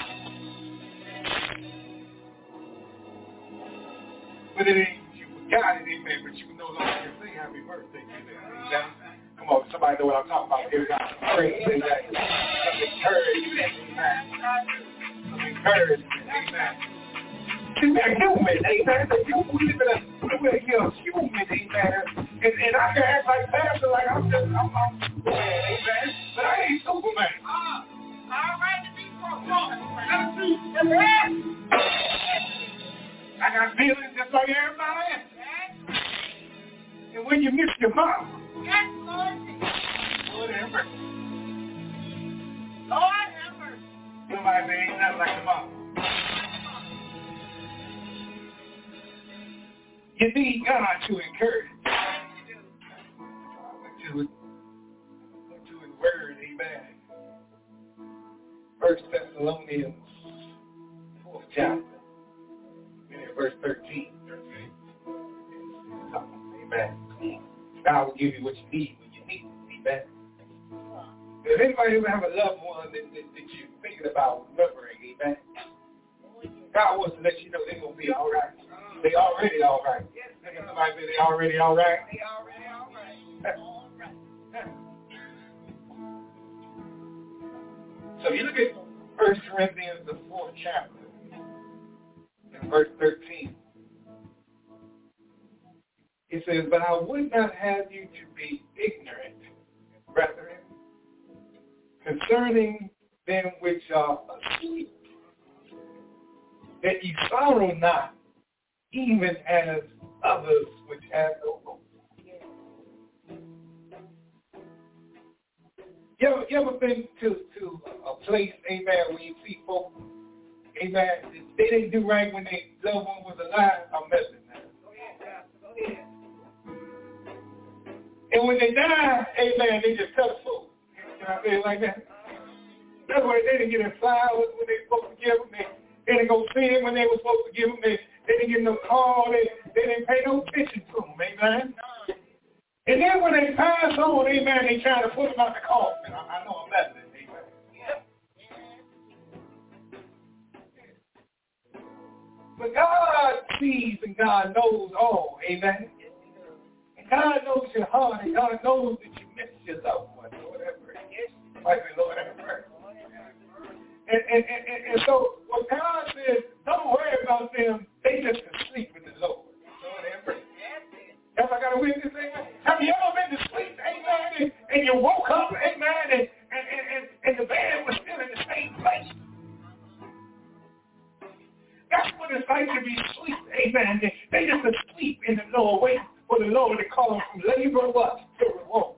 Speaker 1: But it ain't, you forgot it, amen, but you no longer say happy birthday, amen. Come on, somebody know what I'm talking about. Every time praise, amen. Some encouragement, amen. Some encouragement, amen. You're human, amen. You're a human, amen. And I can act like pastor, like I'm amen. But I ain't Superman. All right to be I got feelings just like everybody else. And when you miss your mom, yes, Lord. Lord have mercy. Lord have mercy. Somebody say ain't nothing like a mom. You need God to encourage. I went to his word, amen. 1 Thessalonians 4th chapter. Verse 13. Amen. God will give you what you need when you need it. Amen. If anybody ever have a loved one that you're thinking about remembering, amen, God wants to let you know they're going to be all right. They already all right. Somebody say they already all right. They already all right. So you look at 1 Corinthians, the 4th chapter. Verse 13, it says, but I would not have you to be ignorant, brethren, concerning them which are asleep, that ye sorrow not, even as others which have no hope. You ever been to a place, amen, where you see folks, amen, they didn't do right when their loved one was alive? I'm messing now. Go ahead. And when they die, amen, they just tell the fool. Can I say it like that? That's why they didn't get their flowers when they were supposed to give them. They didn't go see them when they were supposed to give them. They didn't get no call. They didn't pay no attention to them, amen. And then when they pass on, amen, they try to put them out the coffin. I know I'm messing. But God sees and God knows all, amen. And God knows your heart, and God knows that you miss your loved one, or whatever it is. Like the Lord have mercy. And so what God says, don't worry about them, they just asleep in the Lord. Lord have mercy. Have I got a witness, amen? Have you ever been to sleep, amen, and you woke up, amen, and the bed was still in the same place? That's what it's like to be asleep, amen. They just asleep in the Lord, waiting for the Lord to call them from labor what? To reward.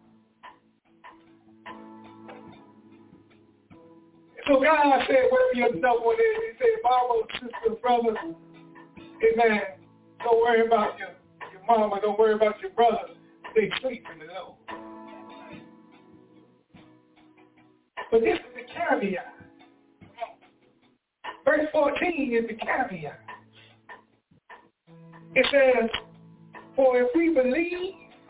Speaker 1: So God said, wherever your loved one is, he said, mama, sister, brother, amen, don't worry about your mama, don't worry about your brother. They sleep in the Lord. But this is the caveat. Verse 14 is the caveat. It says, for if we believe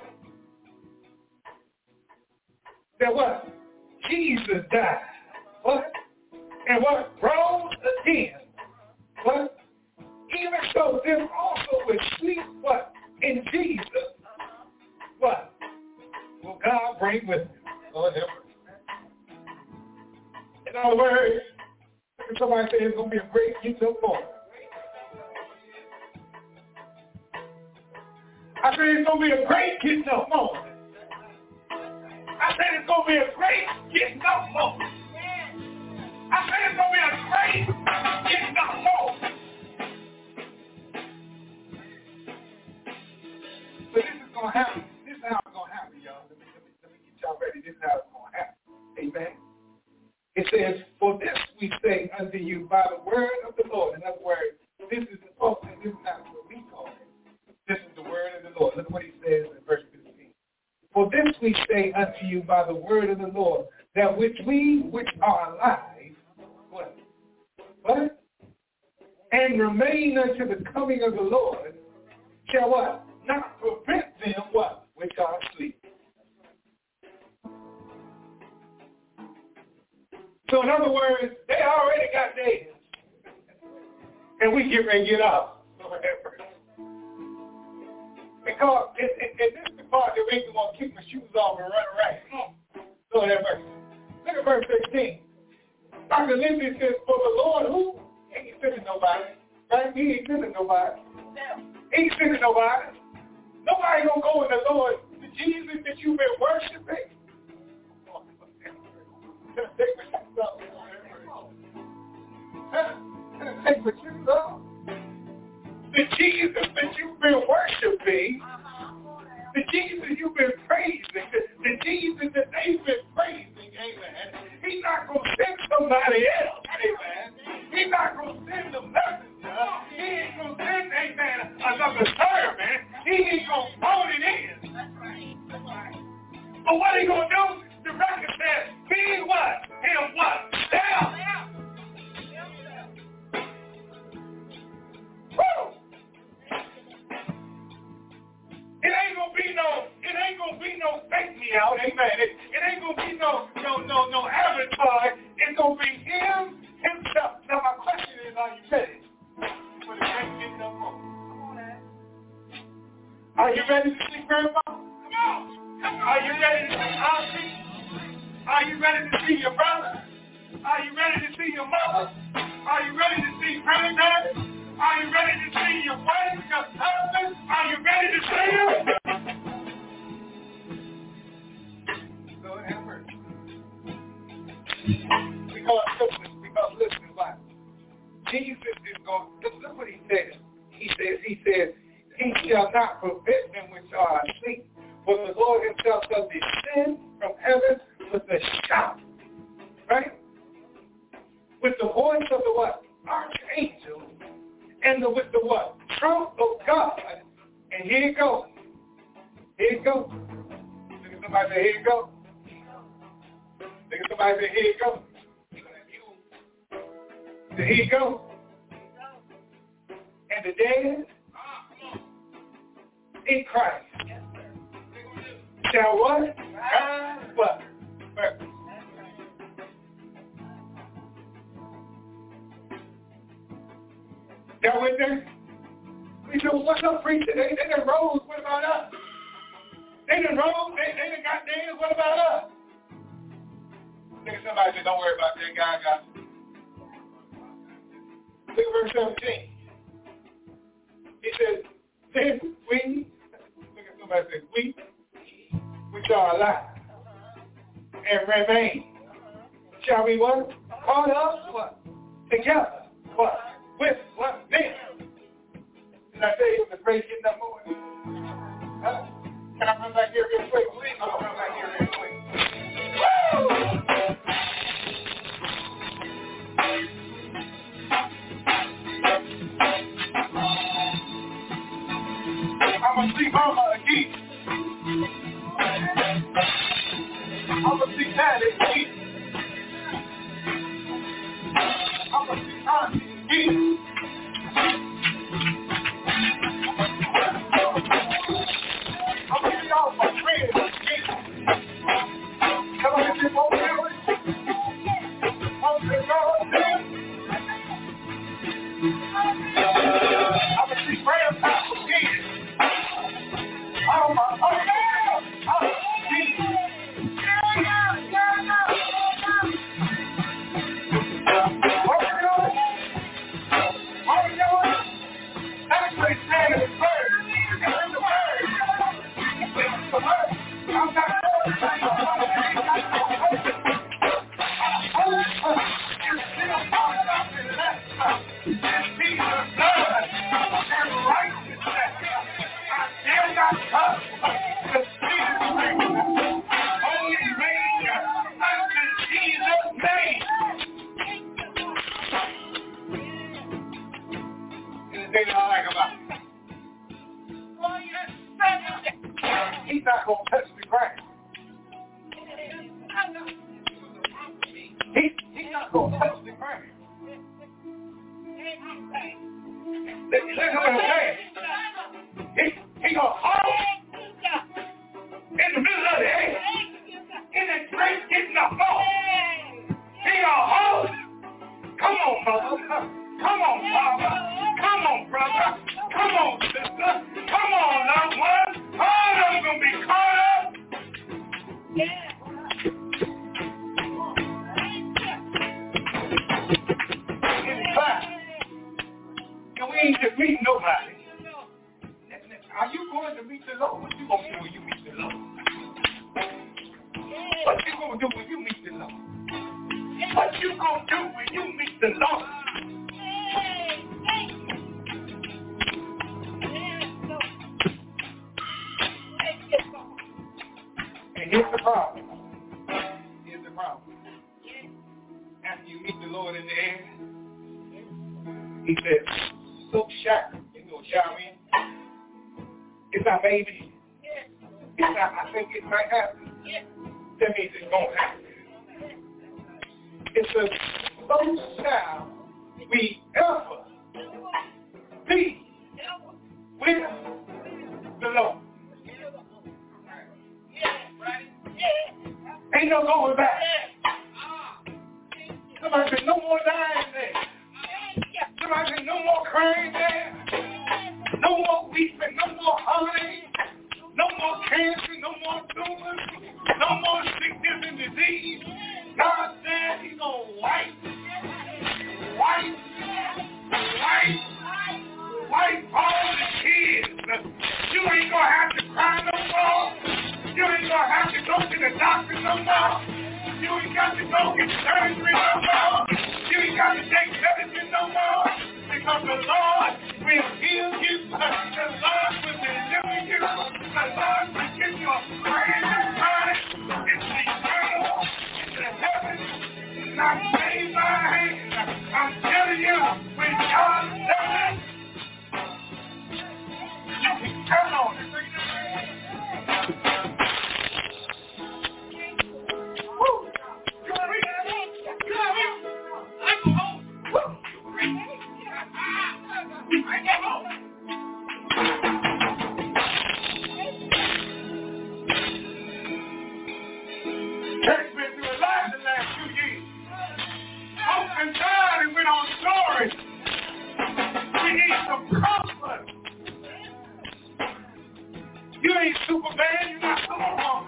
Speaker 1: that what? Jesus died. What? And what? Rose again. What? Even so, them also will sleep what? In Jesus. What? Will God bring with him? Lord help us. In other words, somebody say it's going to be a great YouTube morning. I said it's going to be a great getting up moment. I said it's going to be a great getting up moment. I said it's going to be a great getting up moment. So this is going to happen. This is how it's going to happen, y'all. Let me get y'all ready. This is how it's going to happen. Amen. It says, for this we say unto you by the word of the Lord. In other words, this is the folks, and this is not what we call it. This is the word of the Lord. Look what he says in verse 15. For this we say unto you by the word of the Lord, that which are alive, what? And remain unto the coming of the Lord, shall what? Not prevent them, what? Which are asleep. So in other words, they already got theirs. And we get ready to get up. Because this is the part that makes me want to kick my shoes off and run around. So that verse. Look at verse 16. Dr. Lindsay says, for the Lord who? He ain't sending nobody. Right? He ain't sending nobody. He ain't sending nobody. Nobody gonna go in the Lord. The Jesus that you've been worshiping. Take my shoes off. Take my shoes off. The Jesus that you've been worshiping, the Jesus you've been praising, the Jesus that they've been praising, amen. He's not going to send somebody else, amen. He's not going to send a messenger. He ain't going to send, amen, another servant. He ain't going to phone it in. But what he going to do? The record says, be what? Him what? Down. Woo! It ain't gonna be no fake me out, amen. It ain't gonna be no avatar. It's gonna be him himself. Now my question is, are you ready for the great getting up moment? Are you ready to see Grandma? Come on. Are you ready to see Auntie? Are you ready to see your brother? Are you ready to see your mother? Are you ready to see Granddaddy? Are you ready to see your wife, your husband? Are you ready to see him? Lord have mercy. Because listen, why? Jesus is going, look what he says. He says, he shall not prevent them which are asleep, but the Lord himself shall descend from heaven with a shout. Right? With the voice of the what? Archangel. And with the what? Trump of God. And here it goes. Here it goes. Look at somebody say, here it goes. Look at somebody say, here it goes. Here it goes. And the dead in Christ shall what? What? Y'all with there? We said, well, what's up, preacher? They done rose. What about us? They done rose. They done got theirs. What about us? Think somebody said, don't worry about that. God got it. Look at verse 17. He says, then we, look at somebody says, we, which are alive and remain, shall we what? Caught up, what? Together, what? With what? Them. Did I tell you it was a great getting up morning? Huh? Can I run back here real quick? Please, I'm going to run back here real quick. Woo! I'm going to see Mama again. I'm going to see Daddy again. I'm going to see Auntie again. I'm going to see all my friends again. Come on, let's get over there with you. I'm going to go up there. I'm going to see Grandpa again. Oh, my God. Oh, Jesus. Actually, stand in the bird. In the bird. not come to see the rain. Only rain unto Jesus' name. Anything I like about it? He's not going to touch the ground. He's not going to touch the ground. Listen to what I'm saying. He going to hold in the middle of the air. In that grace getting the fall. He going to hold. Come on, mother. Come on, father. Come on, brother. Come on, sister. Come on, loved one. All of them going to be caught up. Yeah. And we ain't just meeting nobody. Are you going to meet the Lord? What you going to do when you meet the Lord? What you going to do when you meet the Lord? What you going to do when you meet the Lord? And here's the problem. Here's the problem. After you meet the Lord in the air, he said, so shout. You know what shout means? It's not maybe. It's not, I think it might happen. That means it's going to happen. It's a so shall we ever be with the Lord. Ain't no going back. Somebody said no more dying there. Somebody said no more crying there. No more weeping, no more hurting, no more cancer, no more tumors, no more sickness and disease. God said he's going to wipe all the tears. You ain't going to have to cry no more. You ain't going to have to go to the doctor no more. You ain't got to go get surgery no more. You ain't got to take medicine no more. Because the Lord will heal you. The Lord will deliver you. The Lord will give you a praise and time. It's eternal. It's in heaven. It's not made by hand. I'm telling you, when God does it, you can count on it. Church been through a lot the last 2 years. Hope and died and went on story. We need some comfort. You ain't Superman, you're not Superwoman.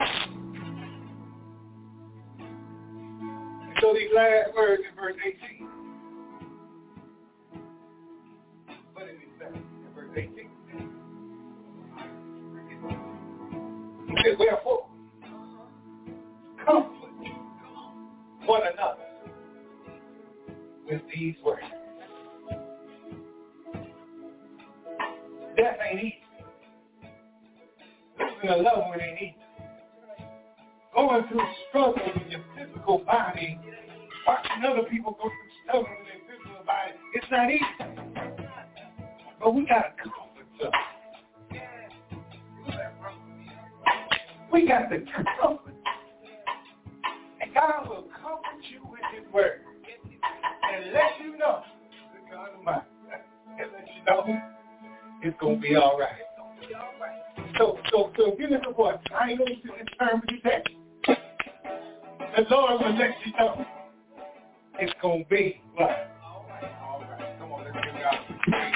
Speaker 1: So these last words in verse 18. What did he say in verse 18? He said, wherefore, comfort one another with these words. Death ain't easy. Losing a loved one ain't easy. Going through struggles in your physical body, watching other people go through struggles in their physical body, it's not easy. But we got to comfort them. We got to comfort. And God will comfort you with his word. And let you know, the God of mine, and let you know it's going to be all right. So if you're looking for a title to determine today, the Lord will let you know it's going to be right. All right. Come on, let's give God some praise.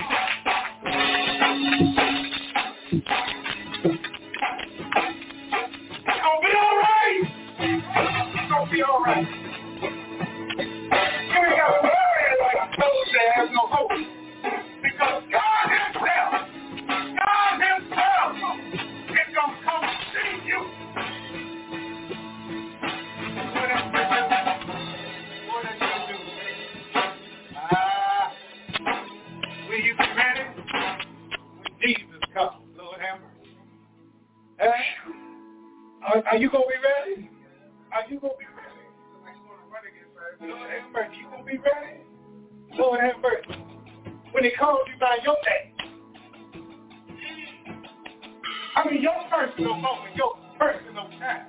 Speaker 1: It's going to be all right. It's going to be all right. You ain't got to worry like those that have no hope. Because God himself is going to come see you. What are you doing? Will you be ready when Jesus comes? Lord have mercy. Are you going to be ready? Are you going to be ready? Lord have mercy. You going to be ready? Lord have mercy. When he calls you by your name. I mean, your personal moment, your personal time.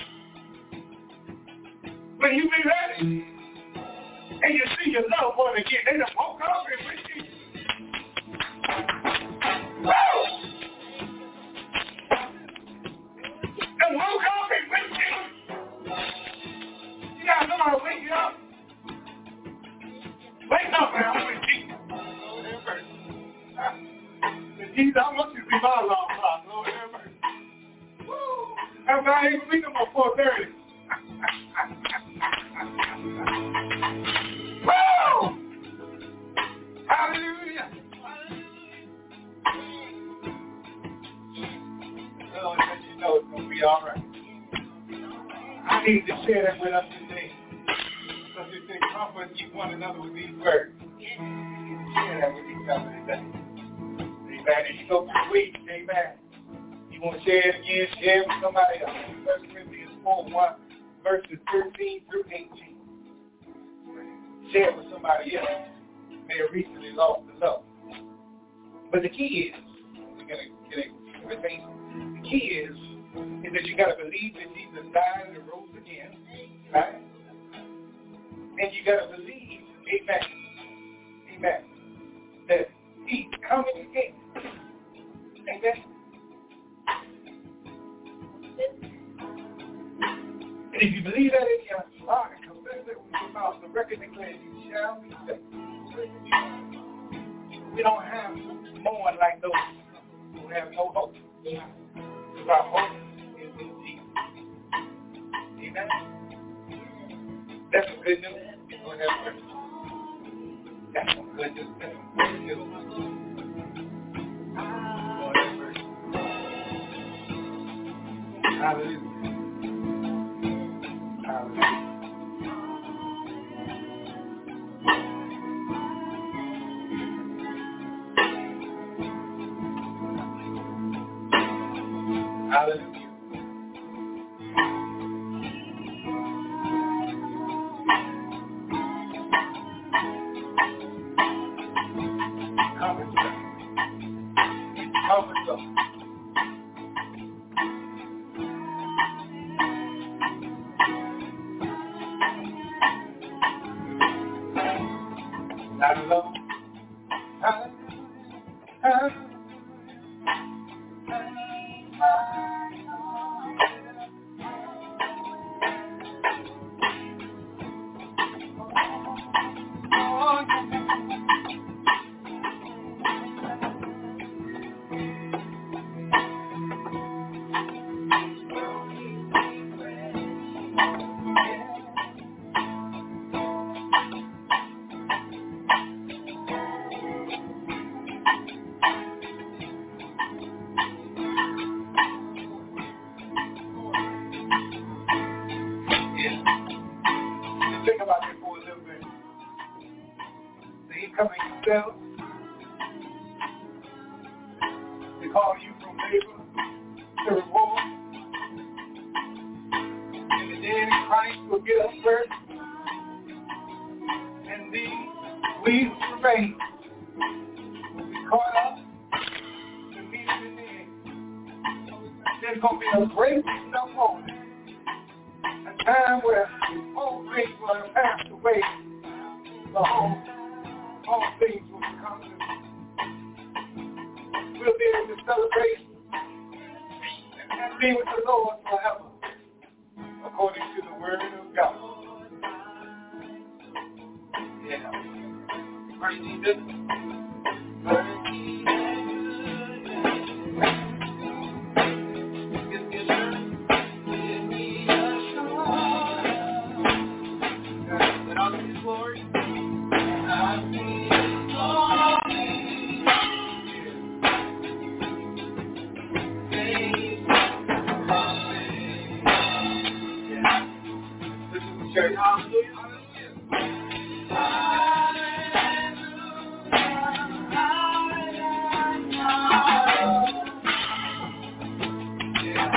Speaker 1: When you be ready, and you see your loved one again, they done woke up and with you. Woo! They woke up and with you. You gotta know how to wake you up. Wake up now with Jesus. Lord have mercy. Jesus, I want you to be my long clock. Lord have mercy. Woo! After I ain't sleep no more 4:30. Woo! Hallelujah. Lord, let you know it's going to be all right. I need to share that with us today. Because we say comfort each one another with these words. Share that with each other today. Amen. If you go through the week, amen. You want to share it again, share it with somebody else. 1 Corinthians 4:1, verses 13 through 18. Share it with somebody else. They have recently lost the love. But the key is, we're going to get everything. The key is that you got to believe that Jesus died and rose again, right? And you got to believe, amen, that he's coming again. Amen. And if you believe that in your heart and confess it with your mouth, the record declares you shall be saved. We don't have to mourn like those who have no hope. Because our hope is in Jesus. Amen. That's some good news. Lord have mercy. That's some good news. That's some good news. Lord have mercy. Hallelujah. Hallelujah. Hallelujah. Not alone. Think about that for a little bit. So he's coming himself to call you from labor to reward. And the dead in Christ will get us first. And then we remain will be caught up to meet him in the end. There's going to be a great enough moment. A time where all things will have passed away. All things will become new. We'll be able to celebrate and be with the Lord forever, according to the word of God. Yeah. Praise Jesus. Church. Hallelujah. Yeah.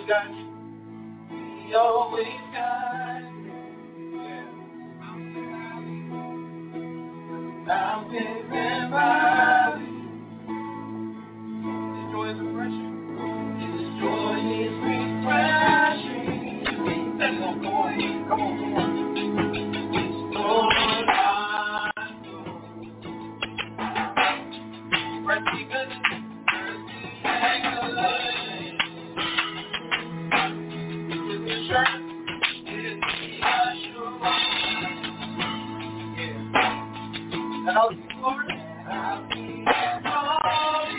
Speaker 1: got you. He always got you. Mountains and valleys. His joy is refreshing. His joy is refreshing. That's on, come on. Come on, come on. Lord, mercy, goodness, mercy, and good. With your shirt, is Yeshua. Yeah. And I'll be Lord. I'll be glory.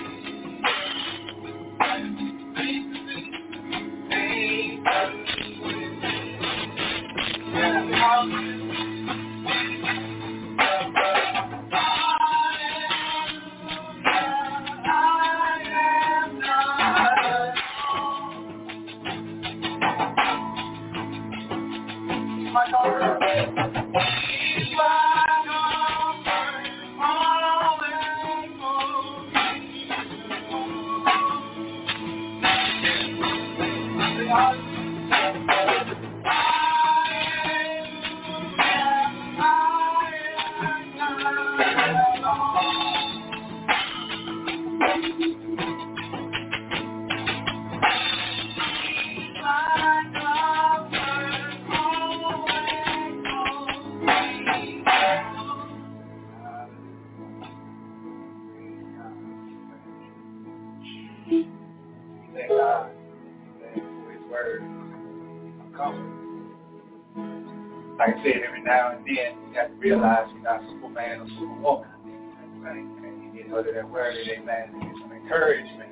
Speaker 1: Like I said, every now and then you got to realize you're not Superman or Superwoman. Right? And you need to utter that word, amen, to get some encouragement.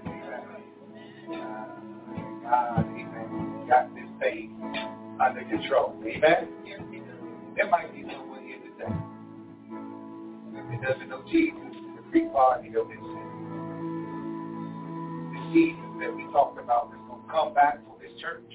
Speaker 1: God, amen, got this thing under control. Amen? There might be someone here today that doesn't know Jesus, the free party of his sin. The Jesus that we talked about is going to come back for his church.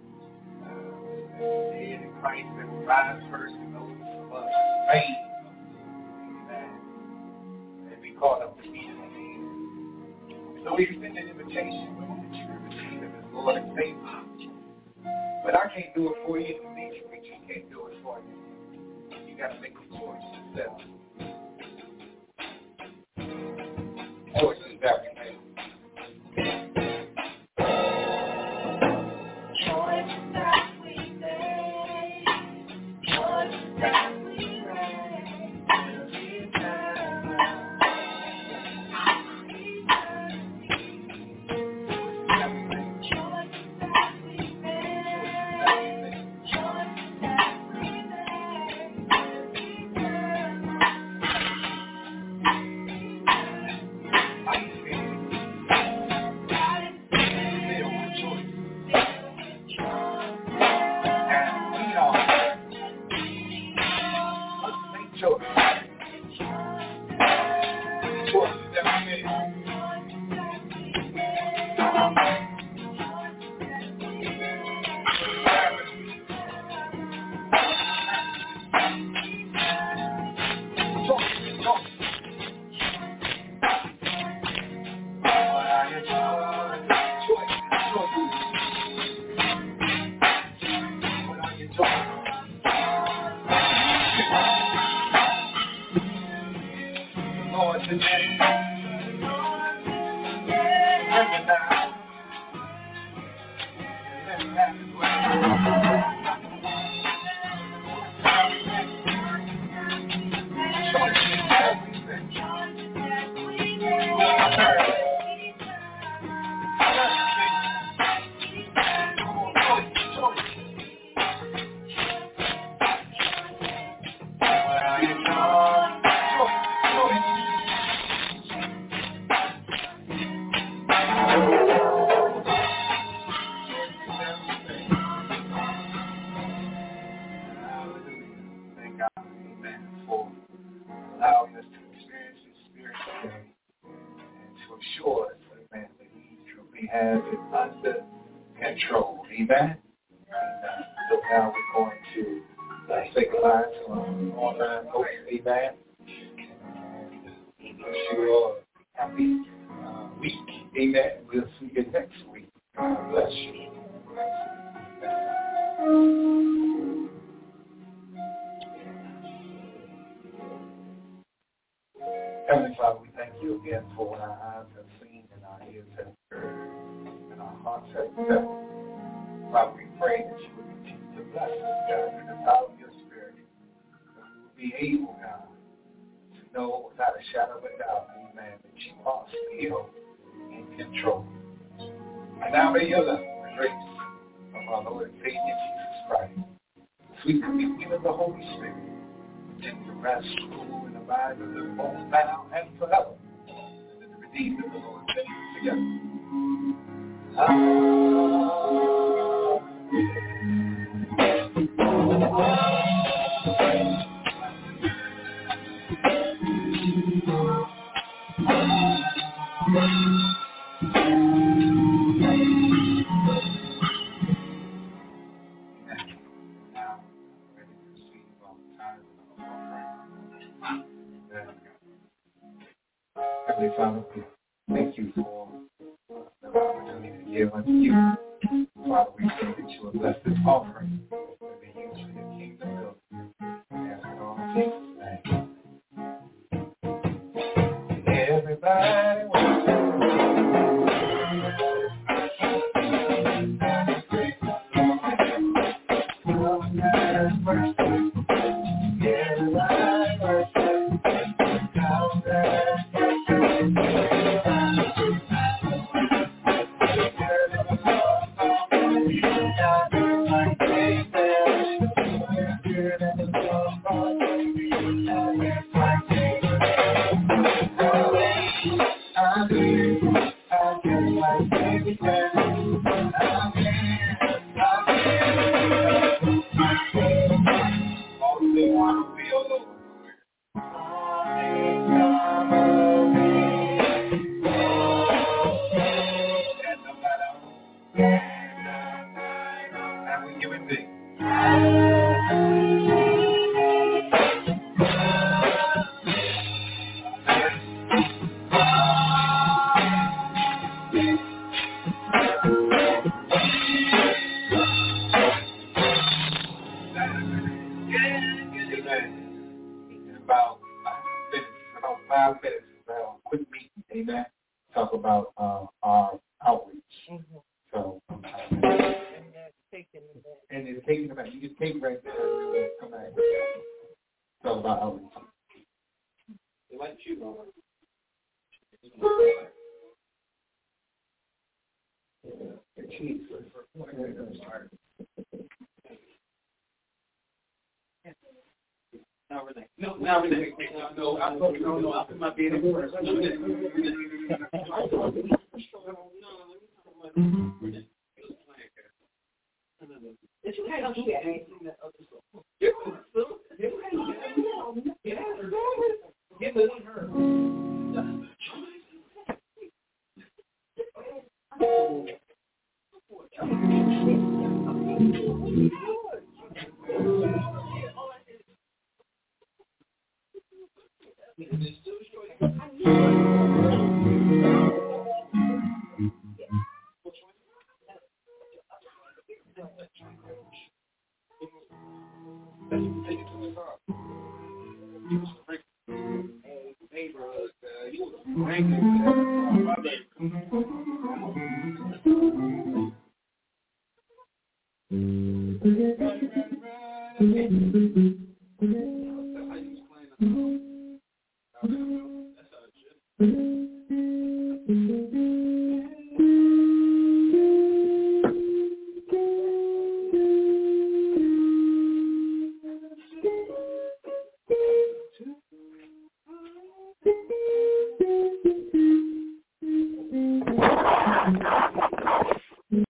Speaker 1: Dead in Christ that will rise first and those of us remain. Amen. And be caught up to meet him. So we extend an invitation that you receive him as Lord and Savior. But I can't do it for you. The things you can't do it for you. You got to make the choice yourself. Choices that we make. Amen. So now we're going to say goodbye to our online host. Amen. Wish you all a happy week. Amen. We'll see you next week. God bless you. you again for what our eyes have seen and our ears have heard and our hearts have felt. Father, we pray that you would continue to bless us, God, in the power of your Spirit. That we will be able, God, to know without a shadow of a doubt, amen, that you are still in control. And now may your love, the grace of our Lord and Savior Jesus Christ, the sweet communion of the Holy Spirit, continue to rest, rule, and abide with us both now and forever. With the redeemed of the Lord, together. Heavenly Father, thank you for the opportunity to give unto you. Father, we pray that you will bless this offering and be used for your kingdom good. We ask it all in Jesus' name. Everybody